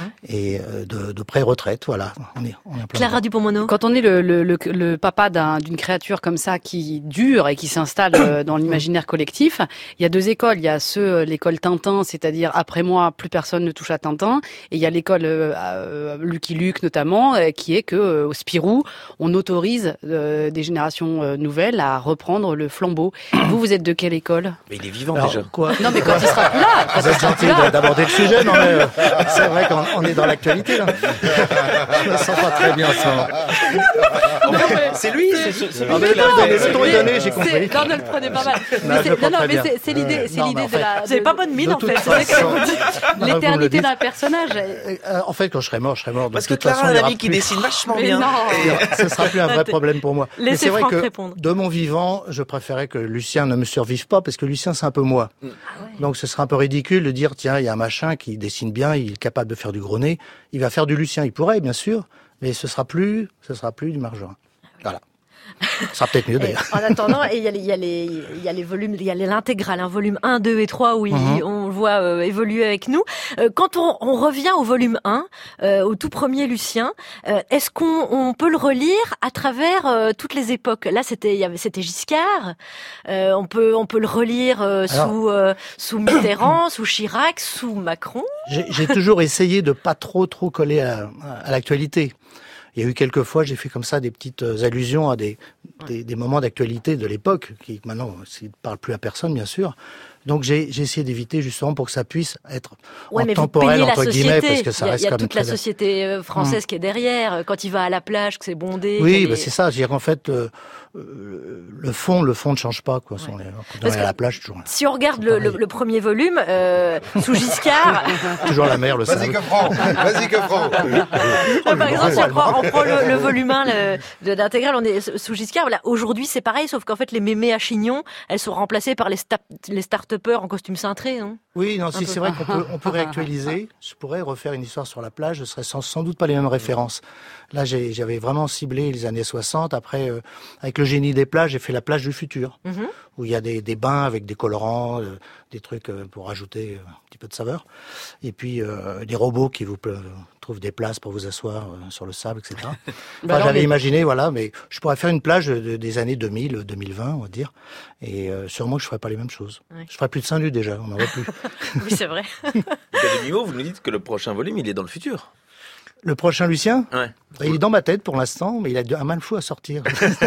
Et euh, de, de pré-retraite, voilà. On est, on est en plein Clara dedans. Dupont-Mono. Quand on est le, le, le, le papa d'un, d'une créature comme ça qui dure et qui s'installe euh, dans l'imaginaire collectif, il y a deux écoles. Il y a ceux, l'école Tintin, c'est-à-dire après moi, plus personne ne touche à Tintin. Et il y a l'école euh, euh, Lucky Luke notamment, euh, qui est que euh, au Spirou, on autorise euh, des générations euh, nouvelles à reprendre le flambeau. Vous, vous êtes de quelle école? Mais il est vivant Alors, déjà. quoi Non, mais quand il sera plus là, quand Vous il êtes sera gentil plus là. d'aborder le sujet, non mais euh, c'est vrai qu'on on est dans l'actualité là. Je me sens pas très bien ça. C'est lui, c'est ce- c'est lui Ah, mais qui l'a non, fait. mais le ton est donné, j'ai compris. C'est- Non, ne le prenez pas mal. Non, Mais je c'est, le prends non, non, très mais bien. c'est, c'est l'idée, Euh, c'est non, mais l'idée en de fait- la. Vous avez pas bonne mine de en fait. toute C'est vrai que façon- vous dites Non, vous me le l'éternité dites. d'un personnage. Euh, En fait, quand je serai mort, je serai mort. De Parce que toute façon, Clara a il y un aura ami qui plus- dessine vachement Mais bien. non. Et ce sera plus un vrai problème pour moi. Mais Laissez c'est vrai Franck que répondre. de mon vivant, je préférais que Lucien ne me survive pas parce que Lucien c'est un peu moi. Donc ce serait un peu ridicule de dire tiens, il y a un machin qui dessine bien, il est capable de faire du gros nez, il va faire du Lucien, il pourrait bien sûr, mais ce sera plus, ce sera plus du Margerin. Voilà. Ce sera peut-être mieux Et d'ailleurs. en attendant, et il y a les, il y a les, il y a les volumes, il y a les- l'intégrale, un volume un, deux et trois où il- Mhm. on le voit euh, évoluer avec nous. Euh, quand on, on revient au volume un, euh, au tout premier Lucien, euh, est-ce qu'on on peut le relire à travers euh, toutes les époques? Là, c'était, il y avait, c'était Giscard. Euh, on peut, on peut le relire euh, Alors- sous, euh, sous Mitterrand, sous Chirac, sous Macron. J'ai j'ai toujours essayé de pas trop trop coller à, à l'actualité. Il y a eu quelques fois, j'ai fait comme ça des petites euh, allusions à des, des, des moments d'actualité de l'époque, qui maintenant ne parlent plus à personne, bien sûr. Donc j'ai j'ai essayé d'éviter justement pour que ça puisse être Ouais, mais vous temporel, peignez la entre société. guillemets, parce que ça il y a, reste il y a quand même toute la très- société euh, française Hum. qui est derrière. Quand il va à la plage, que c'est bondé. qu'il y Oui, a bah les- c'est ça. C'est-à-dire qu'en fait, euh, euh, le fond, le fond ne change pas. Quoi. Quand on est quand on Parce est à que la plage, toujours, Si on regarde le, le, le premier volume, euh, sous Giscard, toujours la mer, le Vas-y sable. que prends, vas-y que prends. par exemple, si on prend, on prend le, le volume un le, de l'intégrale, on est sous Giscard. Voilà. Aujourd'hui, c'est pareil, sauf qu'en fait, les mémés à chignon, elles sont remplacées par les, sta- les start-upers en costume cintré. Hein. Oui, non, Un si peu. c'est vrai qu'on peut, on peut réactualiser. Je pourrais refaire une histoire sur la plage. Ce serait sans, sans doute pas les mêmes références. Là, j'ai- j'avais vraiment ciblé les années soixante. Après, euh, avec le génie des plages, j'ai fait la plage du futur, Mhm. où il y a des, des bains avec des colorants, euh, des trucs euh, pour rajouter euh, un petit peu de saveur, et puis euh, des robots qui vous euh, trouvent des places pour vous asseoir euh, sur le sable, et cetera. Enfin, Bah alors, j'avais mais- imaginé, voilà, mais je pourrais faire une plage de- des années deux mille, deux mille vingt, on va dire, et euh, sûrement que je ferais pas les mêmes choses. Ouais. Je ferais plus de seins nus déjà, on n'en aurait plus. Oui, c'est vrai. Académie, vous nous dites que le prochain volume, il est dans le futur. Le prochain Lucien, Ouais. il est dans ma tête pour l'instant, mais il a un mal fou à sortir.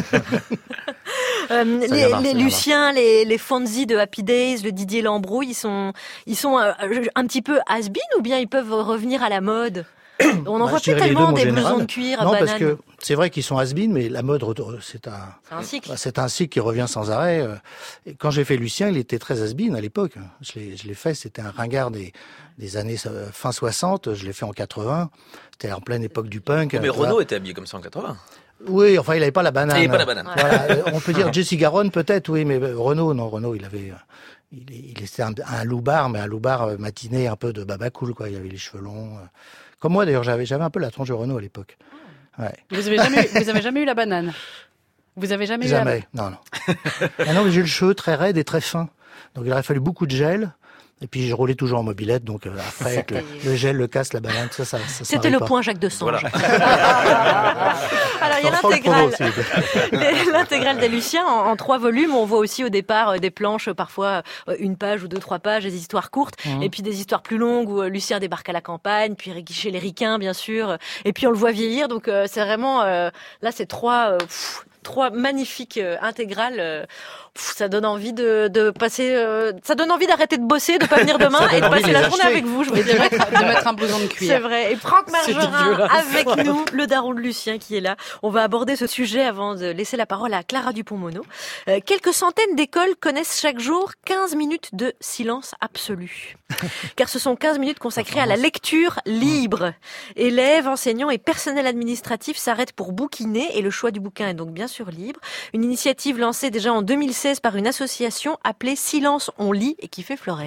Euh, Ça les viendra, les ça viendra. Luciens, les, les Fonzie de Happy Days, le Didier Lambrouille, ils sont, ils sont euh, un petit peu has-been ou bien ils peuvent revenir à la mode? On en Bah, voit je dirais plus les tellement deux, mon des général. blousons de cuir, Non, bananes. parce que c'est vrai qu'ils sont has-been, mais la mode, re- c'est un, C'est un cycle. bah, c'est un cycle qui revient sans arrêt. Et quand j'ai fait Lucien, il était très has-been à l'époque. Je l'ai, je l'ai fait, c'était un ringard des, des années euh, fin soixante. Je l'ai fait en quatre-vingts. C'était en pleine époque du punk. Mais euh, Renaud voilà. était habillé comme ça en quatre-vingts. Oui, enfin, il avait pas la banane. Il avait pas la banane. Voilà, euh, on peut dire Jesse Garonne peut-être, oui, mais euh, Renaud, non, Renaud, il avait, euh, il, il était un, un loupard, mais un loupard euh, matiné, un peu de baba cool, quoi. Il avait les cheveux longs. euh. Comme moi, d'ailleurs, j'avais, j'avais un peu la tronche de Renaud à l'époque. Ouais. Vous avez jamais, vous avez jamais eu la banane? Vous avez jamais, Jamais, eu la... non, non. Ah non, mais j'ai le cheveu très raide et très fin. Donc il aurait fallu beaucoup de gel. Et puis je roulais toujours en mobilette, donc euh, après avec le, le gel, le casse, la banane, ça, ça, ça C'était le pas. point Jacques Desange. Voilà. Alors il y a Sans le promo, l'intégrale, s'il vous plaît. les- l'intégrale des Luciens en, en trois volumes. On voit aussi au départ euh, des planches, euh, parfois euh, une page ou deux, trois pages, des histoires courtes, Mhm. et puis des histoires plus longues où euh, Lucien débarque à la campagne, puis chez les Ricains bien sûr, et puis on le voit vieillir. Donc euh, c'est vraiment euh, là c'est trois. Euh, pff, Trois magnifiques euh, intégrales, euh, pff, ça donne envie de, de passer, euh, ça donne envie d'arrêter de bosser, de pas venir demain Ça et de donne envie passer de les la journée acheter. avec vous. Je vous Et de dirais. mettre, de mettre un blouson de cuir. C'est vrai. Et Franck C'est Margerin dégueulasse. avec nous, le daron de Lucien qui est là. On va aborder ce sujet avant de laisser la parole à Clara Dupont-Mono. Euh, quelques centaines d'écoles connaissent chaque jour quinze minutes de silence absolu. Car ce sont quinze minutes consacrées à la lecture libre. Élèves, enseignants et personnel administratif s'arrêtent pour bouquiner et le choix du bouquin est donc bien sûr libre. Une initiative lancée déjà en deux mille seize par une association appelée Silence on lit et qui fait Flores.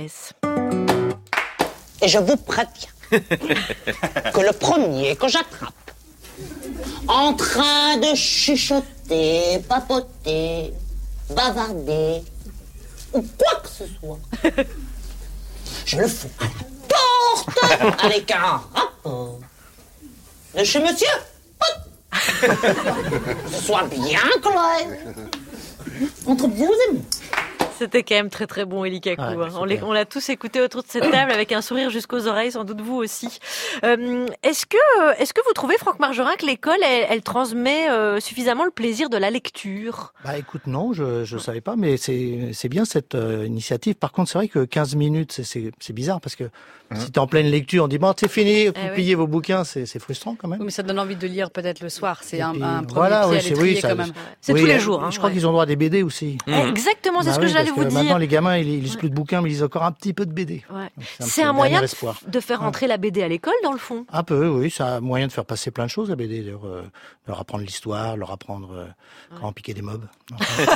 Et je vous préviens que le premier que j'attrape en train de chuchoter, papoter, bavarder ou quoi que ce soit, je le fous à la porte avec un rapport de chez monsieur. Que ce soit bien clair entre vous et moi. C'était quand même très très bon, Elie Kakou. Ouais, hein. On, les- on l'a tous écouté autour de cette table avec un sourire jusqu'aux oreilles, sans doute vous aussi. Euh, est-ce que, est-ce que vous trouvez, Franck Margerin, que l'école, elle, elle transmet euh, suffisamment le plaisir de la lecture? Bah écoute, non, je je savais pas, mais c'est c'est bien cette euh, initiative. Par contre, c'est vrai que quinze minutes, c'est c'est c'est bizarre parce que si t'es en pleine lecture, on dit bon, c'est fini, vous Eh oui. pliez vos bouquins, c'est c'est frustrant quand même. Oui, mais ça donne envie de lire peut-être le soir. C'est Et un, puis, un premier voilà, pied oui, à c'est l'étrier oui, ça- quand même. C'est oui, tous les euh, jours, hein, je crois ouais. qu'ils ont droit à des B D aussi. Exactement, c'est Bah ce que oui, j'allais parce vous que dire. Maintenant, les gamins, ils, ils lisent plus de bouquins, mais ils lisent encore un petit peu de B D. Ouais. Donc, C'est peu un le moyen dernier de, espoir. de faire rentrer la B D à l'école, dans le fond. Un peu, oui, c'est un moyen de faire passer plein de choses, la B D. Leur, euh, leur apprendre l'histoire, leur apprendre euh, comment piquer des mobs. Est-ce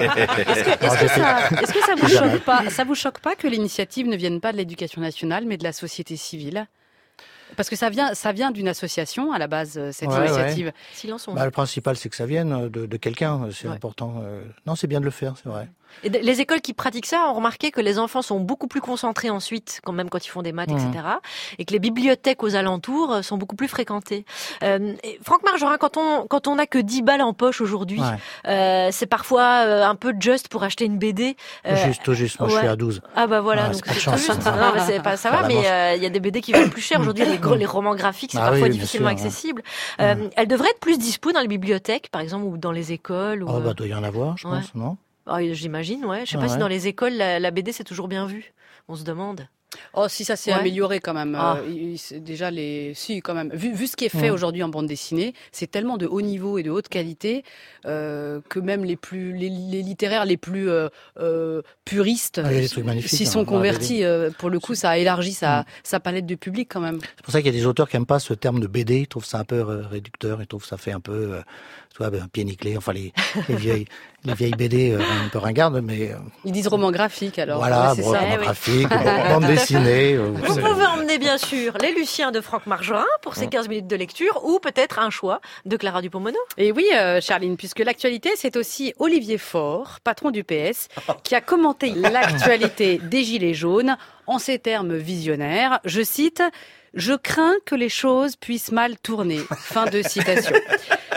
que, est-ce que ça, est-ce que ça vous Jamais. choque pas, ça vous choque pas que l'initiative ne vienne pas de l'éducation nationale, mais de la société civile? Parce que ça vient, ça vient d'une association à la base, euh, cette Ouais, initiative. ouais. Silence on Bah, le principal, c'est que ça vienne de, de quelqu'un. C'est Ouais. important. euh. Non, c'est bien de le faire, c'est vrai. Et de- les écoles qui pratiquent ça ont remarqué que les enfants sont beaucoup plus concentrés ensuite, quand même quand ils font des maths, Mhm. et cetera. Et que les bibliothèques aux alentours euh, sont beaucoup plus fréquentées. Euh, et Franck Margerin, quand on quand on n'a que dix balles en poche aujourd'hui, Ouais. euh, c'est parfois euh, un peu juste pour acheter une B D. Euh, Juste, tout juste. Moi, je ouais. suis à douze. Ah bah voilà, Ouais, donc c'est pas de c'est chance. tout juste. Non, mais c'est pas ça va, Faire la mais manche. euh, il y a des B D qui valent plus cher aujourd'hui. Les, gros- les romans graphiques, c'est Ah parfois oui, bien difficilement sûr, ouais. accessible. Euh, Elles devraient être plus dispo dans les bibliothèques, par exemple, ou dans les écoles. Ou, Oh, euh, bah, doit y en avoir, je ouais. pense, non? ah, j'imagine, ouais. Je sais Ah pas si ouais. dans les écoles la, la B D c'est toujours bien vu. On se demande. Oh, si ça s'est Ouais. amélioré quand même. Ah. Euh, il- c'est déjà les, si quand même. Vu, vu ce qui est fait Ouais. aujourd'hui en bande dessinée, c'est tellement de haut niveau et de haute qualité euh, que même les plus, les, les littéraires les plus euh, euh, puristes Ah, il y a des trucs magnifiques, s'y hein, sont dans la B D. convertis. euh, pour le coup, ça a élargi sa, sa palette de public quand même. C'est pour ça qu'il y a des auteurs qui aiment pas ce terme de B D. Ils trouvent ça un peu euh, réducteur. Ils trouvent ça fait un peu, euh, tu vois, un pied nickelé. Enfin, les, les vieilles, les vieilles B D euh, un peu ringardes, mais euh, Ils disent roman graphique alors. voilà, Ouais, c'est bon, ça. Eh oui. graphique, bande dessinée. euh, Vous pouvez emmener bien sûr les Luciens de Franck Margerin pour ces quinze minutes de lecture ou peut-être un choix de Clara Dupont-Mono. Et oui, euh, Charline, puisque l'actualité, c'est aussi Olivier Faure, patron du P S, qui a commenté l'actualité des Gilets jaunes en ces termes visionnaires. Je cite « Je crains que les choses puissent mal tourner ». Fin de citation.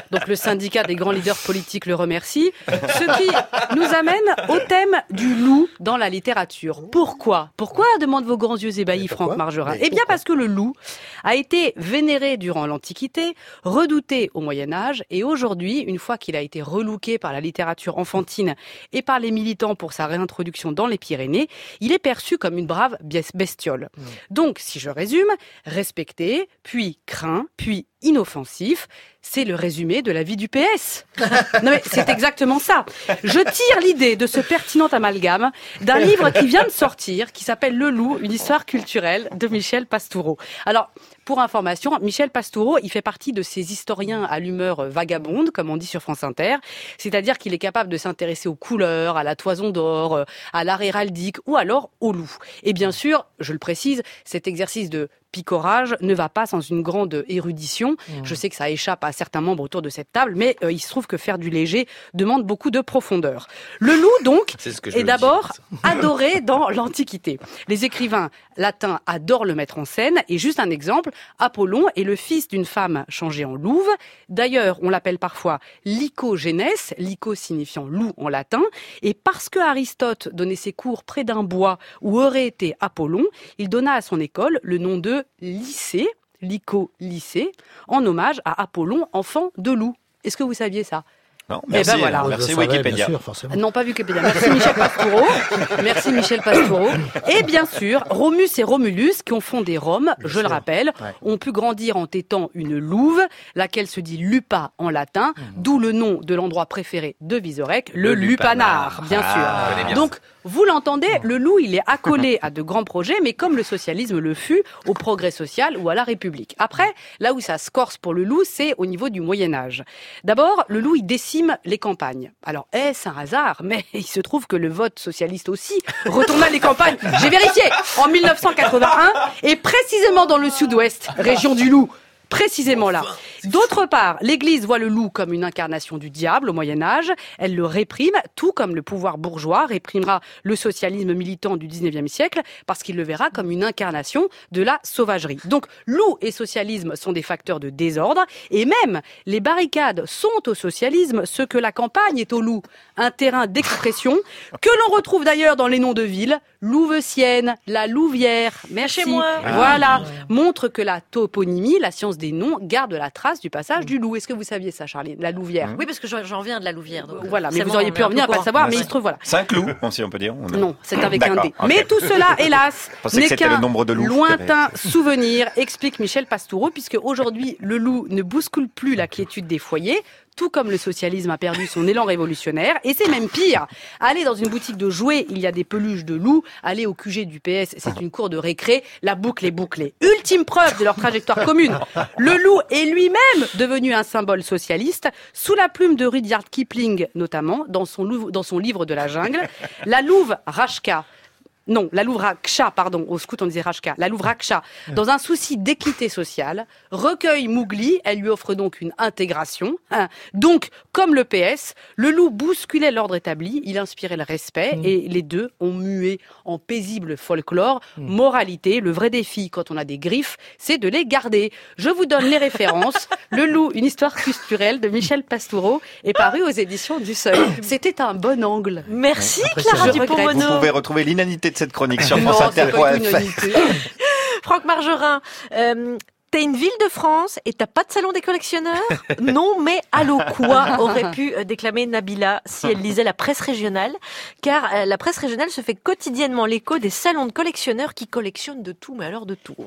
Donc le syndicat des grands leaders politiques le remercie. Ce qui nous amène au thème du loup dans la littérature. Pourquoi Pourquoi demandent vos grands yeux ébahis, Franck Margerin? Eh bien parce que le loup a été vénéré durant l'Antiquité, redouté au Moyen-Âge, et aujourd'hui, une fois qu'il a été relooké par la littérature enfantine et par les militants pour sa réintroduction dans les Pyrénées, il est perçu comme une brave bestiole. Mmh. Donc, si je résume, respecté, puis craint, puis inoffensif, c'est le résumé de la vie du P S. Non mais c'est exactement ça. Je tire l'idée de ce pertinent amalgame d'un livre qui vient de sortir, qui s'appelle Le Loup, une histoire culturelle de Michel Pastoureau. Alors, pour information, Michel Pastoureau, il fait partie de ces historiens à l'humeur vagabonde, comme on dit sur France Inter, c'est-à-dire qu'il est capable de s'intéresser aux couleurs, à la toison d'or, à l'art héraldique ou alors au loup. Et bien sûr, je le précise, cet exercice de picorage ne va pas sans une grande érudition. Mmh. Je sais que ça échappe à certains membres autour de cette table, mais euh, il se trouve que faire du léger demande beaucoup de profondeur. Le loup, donc, est d'abord adoré dans l'Antiquité. Les écrivains latins adorent le mettre en scène, et juste un exemple, Apollon est le fils d'une femme changée en louve. D'ailleurs, on l'appelle parfois lycogénès, lyco signifiant loup en latin, et parce que Aristote donnait ses cours près d'un bois où aurait été Apollon, il donna à son école le nom de lycée, lyco-lycée, en hommage à Apollon, enfant de loup. Est-ce que vous saviez ça ? Non, merci, eh ben voilà. merci Wikipédia. Bien sûr, non, pas Wikipédia. Merci Michel Pastoureau. Merci Michel Pastoureau. Et bien sûr, Romus et Romulus, qui ont fondé Rome, bien je sûr. le rappelle, ouais. ont pu grandir en tétant une louve, laquelle se dit lupa en latin, mmh. d'où le nom de l'endroit préféré de Vizorek, le, le lupanar, bien ah, sûr. Bien Donc, ça. vous l'entendez, le loup, il est accolé à de grands projets, mais comme le socialisme le fut, au progrès social ou à la République. Après, là où ça se corse pour le loup, c'est au niveau du Moyen-Âge. D'abord, le loup, il décide les campagnes. Alors, est-ce un hasard? Mais il se trouve que le vote socialiste aussi retourna les campagnes. J'ai vérifié, en mille neuf cent quatre-vingt-un, et précisément dans le sud-ouest, région du loup. Précisément là. D'autre part, l'Église voit le loup comme une incarnation du diable au Moyen-Âge. Elle le réprime, tout comme le pouvoir bourgeois réprimera le socialisme militant du dix-neuvième siècle, parce qu'il le verra comme une incarnation de la sauvagerie. Donc, loup et socialisme sont des facteurs de désordre, et même les barricades sont au socialisme ce que la campagne est au loup. Un terrain d'expression que l'on retrouve d'ailleurs dans les noms de villes. Louveciennes, la Louvière, merci. Chez moi. Voilà, montre que la toponymie, la science des noms, garde la trace du passage du loup. Est-ce que vous saviez ça, Charline? La Louvière. Oui, parce que j'en viens de la Louvière. Donc voilà, mais vous auriez pu en venir à pas le savoir, mais il se trouve, voilà. C'est un clou, si on peut dire. On a... Non, c'est avec un D. Okay. Mais tout cela, hélas, n'est qu'un loups, lointain souvenir, explique Michel Pastoureau, puisque aujourd'hui, le loup ne bouscule plus la quiétude des foyers, tout comme le socialisme a perdu son élan révolutionnaire. Et c'est même pire. Aller dans une boutique de jouets, il y a des peluches de loups. Aller au Q G du P S, c'est une cour de récré. La boucle est bouclée. Ultime preuve de leur trajectoire commune. Le loup est lui-même devenu un symbole socialiste, sous la plume de Rudyard Kipling, notamment, dans son, lou- dans son livre de la jungle. La louve Rachka. Non, la louve Raksha, pardon, au scout on disait Rachka, la louve Raksha, dans un souci d'équité sociale, recueille Mowgli, elle lui offre donc une intégration. Hein. Donc, comme le P S, le loup bousculait l'ordre établi, il inspirait le respect, mmh. et les deux ont mué en paisible folklore. Mmh. Moralité, le vrai défi quand on a des griffes, c'est de les garder. Je vous donne les références. Le loup, une histoire culturelle de Michel Pastoureau, est paru aux éditions du Seuil. C'était un bon angle. Merci Clara Dupont-Moreau. Vous pouvez retrouver l'inanité de cette chronique sur France Inter point F R. Franck Margerin, euh, t'es une ville de France et t'as pas de salon des collectionneurs? Non, mais allô quoi aurait pu déclamer Nabila si elle lisait la presse régionale, car euh, la presse régionale se fait quotidiennement l'écho des salons de collectionneurs qui collectionnent de tout, mais alors de tout.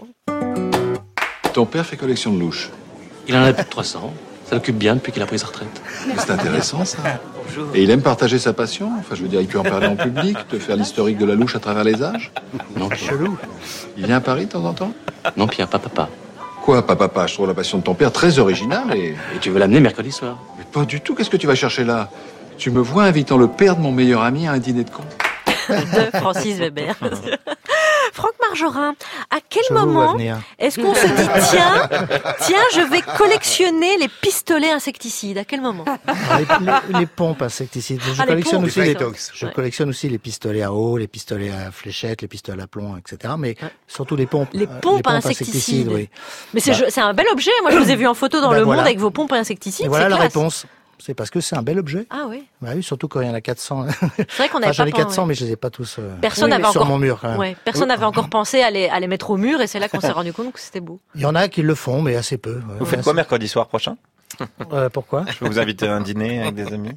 Ton père fait collection de louches. Il en a plus de trois cents. Ça l'occupe bien depuis qu'il a pris sa retraite. C'est intéressant, ça. Et il aime partager sa passion? Enfin, je veux dire, il peut en parler en public, te faire l'historique de la louche à travers les âges? Non, Pierre. Chelou. Il vient à Paris de temps en temps? Non, Pierre, pas papa. Quoi, pas papa? Je trouve la passion de ton père très originale et... Et tu veux l'amener mercredi soir? Mais pas du tout, qu'est-ce que tu vas chercher là? Tu me vois invitant le père de mon meilleur ami à un dîner de con. De Francis Weber. Franck Margerin, à quel Je vous vois moment venir. est-ce qu'on se dit tiens, tiens, je vais collectionner les pistolets insecticides? À quel moment? Alors, les, les, les pompes insecticides. Je Ah, les collectionne pompes, aussi les les, détox. je Ouais. collectionne aussi les pistolets à eau, les pistolets à fléchettes, les pistolets à plomb, et cetera. Mais surtout les pompes. Les euh, pompes à insecticides. oui. Mais c'est Bah, c'est un bel objet. Moi, je vous ai vu en photo dans bah, Le voilà. Monde avec vos pompes à insecticides. Et voilà c'est la classe. réponse. C'est parce que c'est un bel objet. Ah oui. Bah oui, surtout quand il y en a quatre cents. C'est vrai qu'on Enfin, avait j'en pas ai quatre cents, pen- mais je les ai pas tous euh, Personne n'avait sur encore mon mur quand même. Ouais, personne n'avait encore pensé à les, à les mettre au mur et c'est là qu'on s'est rendu compte que c'était beau. Il y en a qui le font, mais assez peu. Vous faites quoi mercredi soir prochain? Euh, pourquoi? Je vais vous inviter à un dîner avec des amis.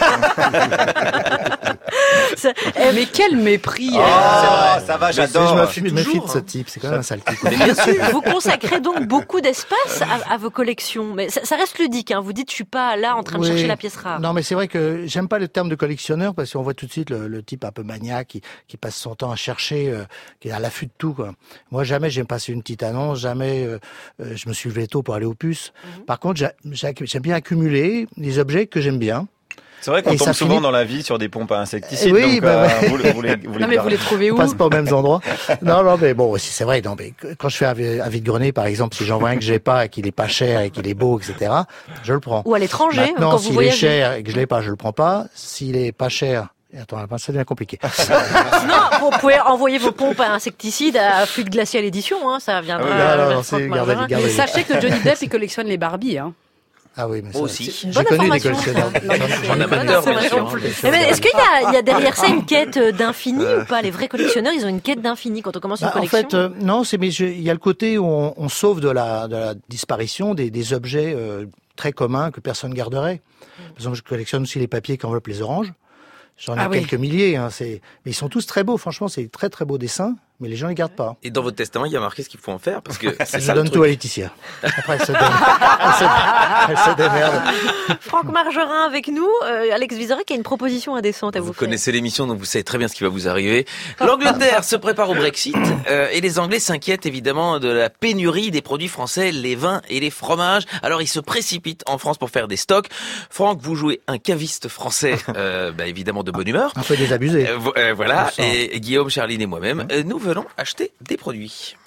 Mais quel mépris. Oh, euh. ça va, Je j'adore. me méfie, méfie de Toujours, ce hein. type, c'est quand même un sale type. Mais bien sûr. Vous consacrez donc beaucoup d'espace à, à vos collections, mais ça, ça reste ludique. Hein. Vous dites, je suis pas là en train de Oui. chercher la pièce rare. Non, mais c'est vrai que j'aime pas le terme de collectionneur parce qu'on voit tout de suite le, le type un peu maniaque qui, qui passe son temps à chercher, euh, qui est à l'affût de tout, quoi. Moi, jamais j'ai passé une petite annonce, jamais euh, euh, je me suis levé tôt pour aller aux puces. Mhm. Par contre, j'a- j'a- j'aime bien accumuler des objets que j'aime bien. C'est vrai qu'on Et tombe ça souvent finit- dans la vie sur des pompes à insecticides. Oui, donc, bah, euh, ouais. vous, les- vous les, vous Non, mais vous les trouvez où? On passe pas aux mêmes endroits. Non, non, mais bon, aussi, c'est vrai. Non, mais quand je fais un, vi- un vide-grenier, par exemple, si j'en vois un que j'ai pas et qu'il est pas cher et qu'il est beau, et cetera, je le prends. Ou à l'étranger, Maintenant, quand vous s'il est voyagez. cher et que je l'ai pas, je le prends pas. S'il est pas cher, et attends, ça devient compliqué. Sinon, vous pouvez envoyer vos pompes à insecticides à Fluide Glacial Édition, hein, ça viendra. Ah oui, non, non, vers non, Franck c'est- gardez-les, Margerin. gardez-les. Mais sachez que Johnny Depp, il collectionne les Barbies. Hein. Ah oui, mais ça, Aussi. c'est- Bonne j'ai connu des information, collectionneurs. ça. J'en ai En connu amateur, des bien sûr. collectionneurs. Eh ben, est-ce qu'il y a, il y a derrière ça une quête d'infini ou pas? Les vrais collectionneurs, ils ont une quête d'infini quand on commence une Bah, en collection. fait, euh, non, c'est mais je- il y a le côté où on, on sauve de la, de la disparition des, des objets euh, très communs que personne garderait. Par exemple, je collectionne aussi les papiers qui enveloppent les oranges. J'en ai Ah oui. quelques milliers. Hein, c'est, mais ils sont tous très beaux. Franchement, c'est des très très beaux dessins, mais les gens les gardent pas. Et dans votre testament, il y a marqué ce qu'il faut en faire parce que c'est Je ça le donne truc. tout à Laetitia. Après, elle se, dé- elle se- elle se démerde. Franck Margerin avec nous, euh, Alex Vizorek a une proposition indécente à vous, Vous faire. connaissez l'émission, donc vous savez très bien ce qui va vous arriver. L'Angleterre se prépare au Brexit euh, et les Anglais s'inquiètent évidemment de la pénurie des produits français, les vins et les fromages. Alors ils se précipitent en France pour faire des stocks. Franck, vous jouez un caviste français, euh, bah, évidemment de bonne humeur. Un peu désabusé. Euh, vo- euh, voilà, Je le sens. et Guillaume, Charline et moi-même, euh, nous venons acheter des produits.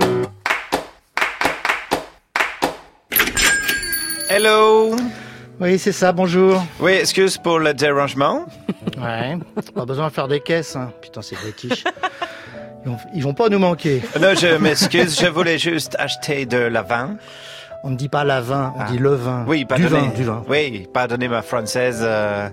Hello. Oui, c'est ça. Bonjour. Oui, excuse pour le dérangement. Ouais. Pas besoin de faire des caisses. Hein. Putain, c'est british. Ils vont, ils vont pas nous manquer. Non, je m'excuse, je voulais juste acheter de la vin. On ne dit pas la vin, on Ah. dit le vin. Oui, du pardonnez. vin, du vin. Oui, pardonnez ma française. euh,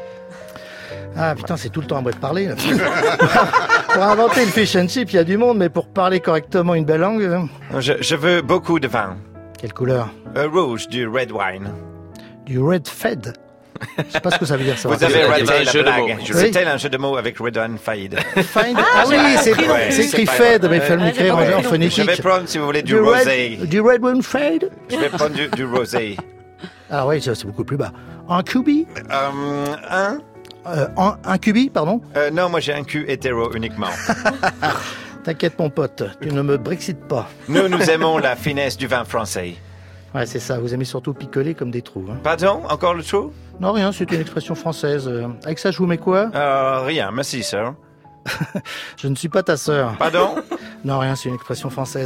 Ah putain, c'est tout le temps à moi de parler. Là. Pour inventer le fish and chip, il y a du monde, mais pour parler correctement une belle langue, hein. Je, je veux beaucoup de vin. Quelle couleur? Euh, rouge, du red wine. Du red fed. Je sais pas ce que ça veut dire ça. Vous avez Il y a raté un la jeu de mots. blague. Oui. C'était un jeu de mots avec red wine fade. Find- Ah, oui, c'est Ouais, c'est c'est écrit pas fed, grave. mais il faut Ouais, l'écrire j'ai pas en, en compris. phonétique. Je vais prendre, si vous voulez, du, du rosé. red, du red wine fade. Je vais prendre du, du rosé. Ah oui, ça, c'est beaucoup plus bas. Un cubi? Euh, un Euh, un, un cubi, pardon? Euh, Non, moi j'ai un cul hétéro uniquement. T'inquiète mon pote, tu ne me brexites pas. Nous, nous aimons la finesse du vin français. Ouais, c'est ça, vous aimez surtout picoler comme des trous. Hein. Pardon, encore le trou Non, rien, c'est une expression française. Euh, Avec ça, je vous mets quoi? euh, Rien, merci, sir. Je ne suis pas ta sœur. Pardon Non, rien, c'est une expression française.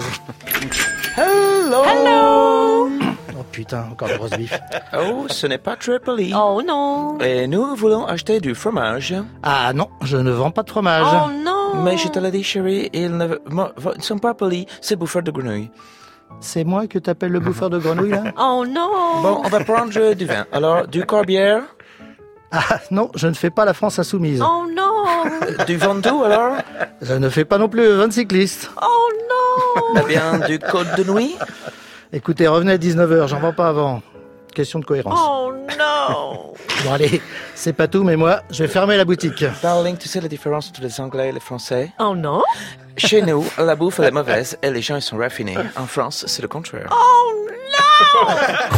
Hello. Hello. Oh putain, encore le roast beef. Oh, ce n'est pas Tripoli. Oh non. Et nous voulons acheter du fromage. Ah non, je ne vends pas de fromage. Oh non. Mais je te l'ai dit, chérie, ils ne mo- ils sont pas polis, c'est bouffeur de grenouille. C'est moi que t'appelles le bouffeur de grenouille, là? Oh non. Bon, on va prendre du vin. Alors, du Corbière, Ah non, je ne fais pas la France insoumise. Oh non. du Ventoux, alors Je ne fais pas non plus le vin de cycliste. Oh non. Eh bien, du Côte de Nuit. Écoutez, revenez à dix-neuf heures, j'en vends pas avant. Question de cohérence. Oh non. Bon allez, c'est pas tout, mais moi, je vais fermer la boutique. Darling, tu sais la différence entre les Anglais et les Français? Oh non. Chez nous, la bouffe elle est mauvaise et les gens ils sont raffinés. En France, c'est le contraire. Oh non.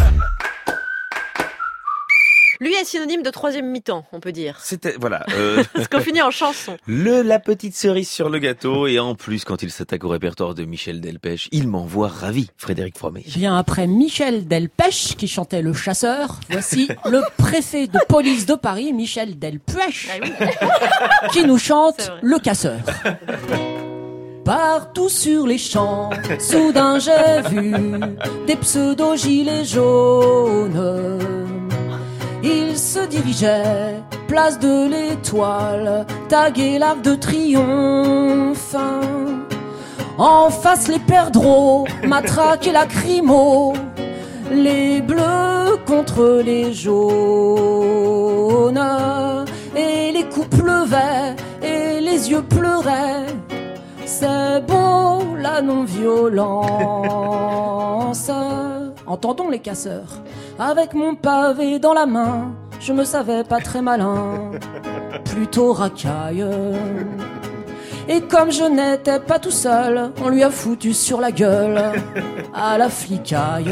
Lui est synonyme de troisième mi-temps, on peut dire. C'était, voilà. Euh, Parce qu'on finit en chanson. le, la petite cerise sur le gâteau, et en plus, quand il s'attaque au répertoire de Michel Delpech, il m'envoie ravi, Frédéric Fromet. Bien après Michel Delpech, qui chantait Le Chasseur, voici le préfet de police de Paris, Michel Delpech, qui nous chante Le Casseur. Partout sur les champs, soudain j'ai vu des pseudo-gilets jaunes. Ils se dirigeaient, place de l'Étoile, taguer l'Arc de Triomphe. En face les perdreaux, matraques et lacrymos, les bleus contre les jaunes. Et les coups pleuvaient, et les yeux pleuraient. C'est beau la non-violence. Entendons les casseurs. Avec mon pavé dans la main, je me savais pas très malin, plutôt racaille. Et comme je n'étais pas tout seul, on lui a foutu sur la gueule à la flicaille.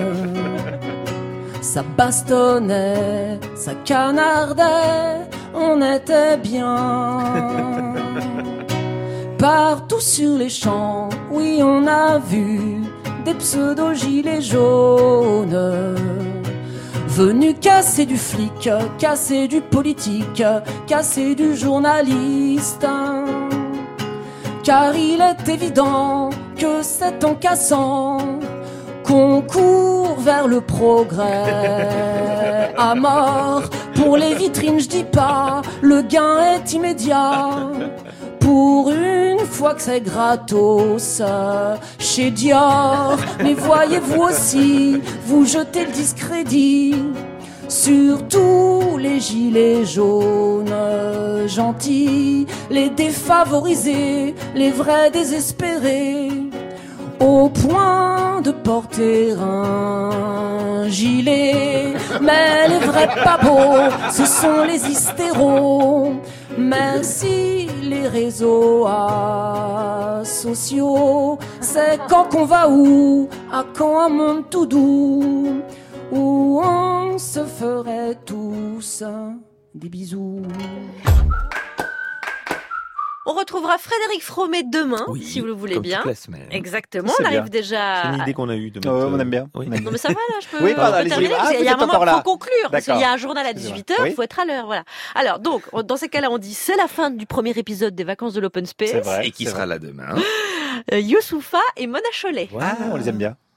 Ça bastonnait, ça canardait, on était bien. Partout sur les champs, oui on a vu des pseudo-gilets jaunes, venus casser du flic, casser du politique, casser du journaliste. Car il est évident que c'est en cassant qu'on court vers le progrès. À mort, pour les vitrines je dis pas, le gain est immédiat. Pour une fois que c'est gratos chez Dior. Mais voyez-vous aussi, vous jetez le discrédit sur tous les gilets jaunes gentils, les défavorisés, les vrais désespérés, au point de porter un gilet. Mais les vrais pas beaux, ce sont les hystéros. Merci les réseaux sociaux. C'est quand qu'on va où? À quand un monde tout doux où on se ferait tous des bisous. On retrouvera Frédéric Fromet demain, Oui, si vous le voulez comme bien. toute la semaine. Exactement, C'est on arrive bien. déjà. C'est une idée qu'on a eue de Oh, mettre, on aime bien. Oui. Non mais ça va là, je peux, Oui, je pardon, peux allez-y. terminer, Ah, parce qu'il vous y a un êtes moment encore il faut là. conclure, parce qu'il y a D'accord. un journal à dix-huit heures, il Oui. faut être à l'heure, voilà. Alors donc, dans ces cas-là, on dit c'est la fin du premier épisode des vacances de l'Open Space. C'est vrai. Et qui c'est sera vrai. là demain. Euh, Youssoufa et Mona Chollet. Ah, on les aime bien.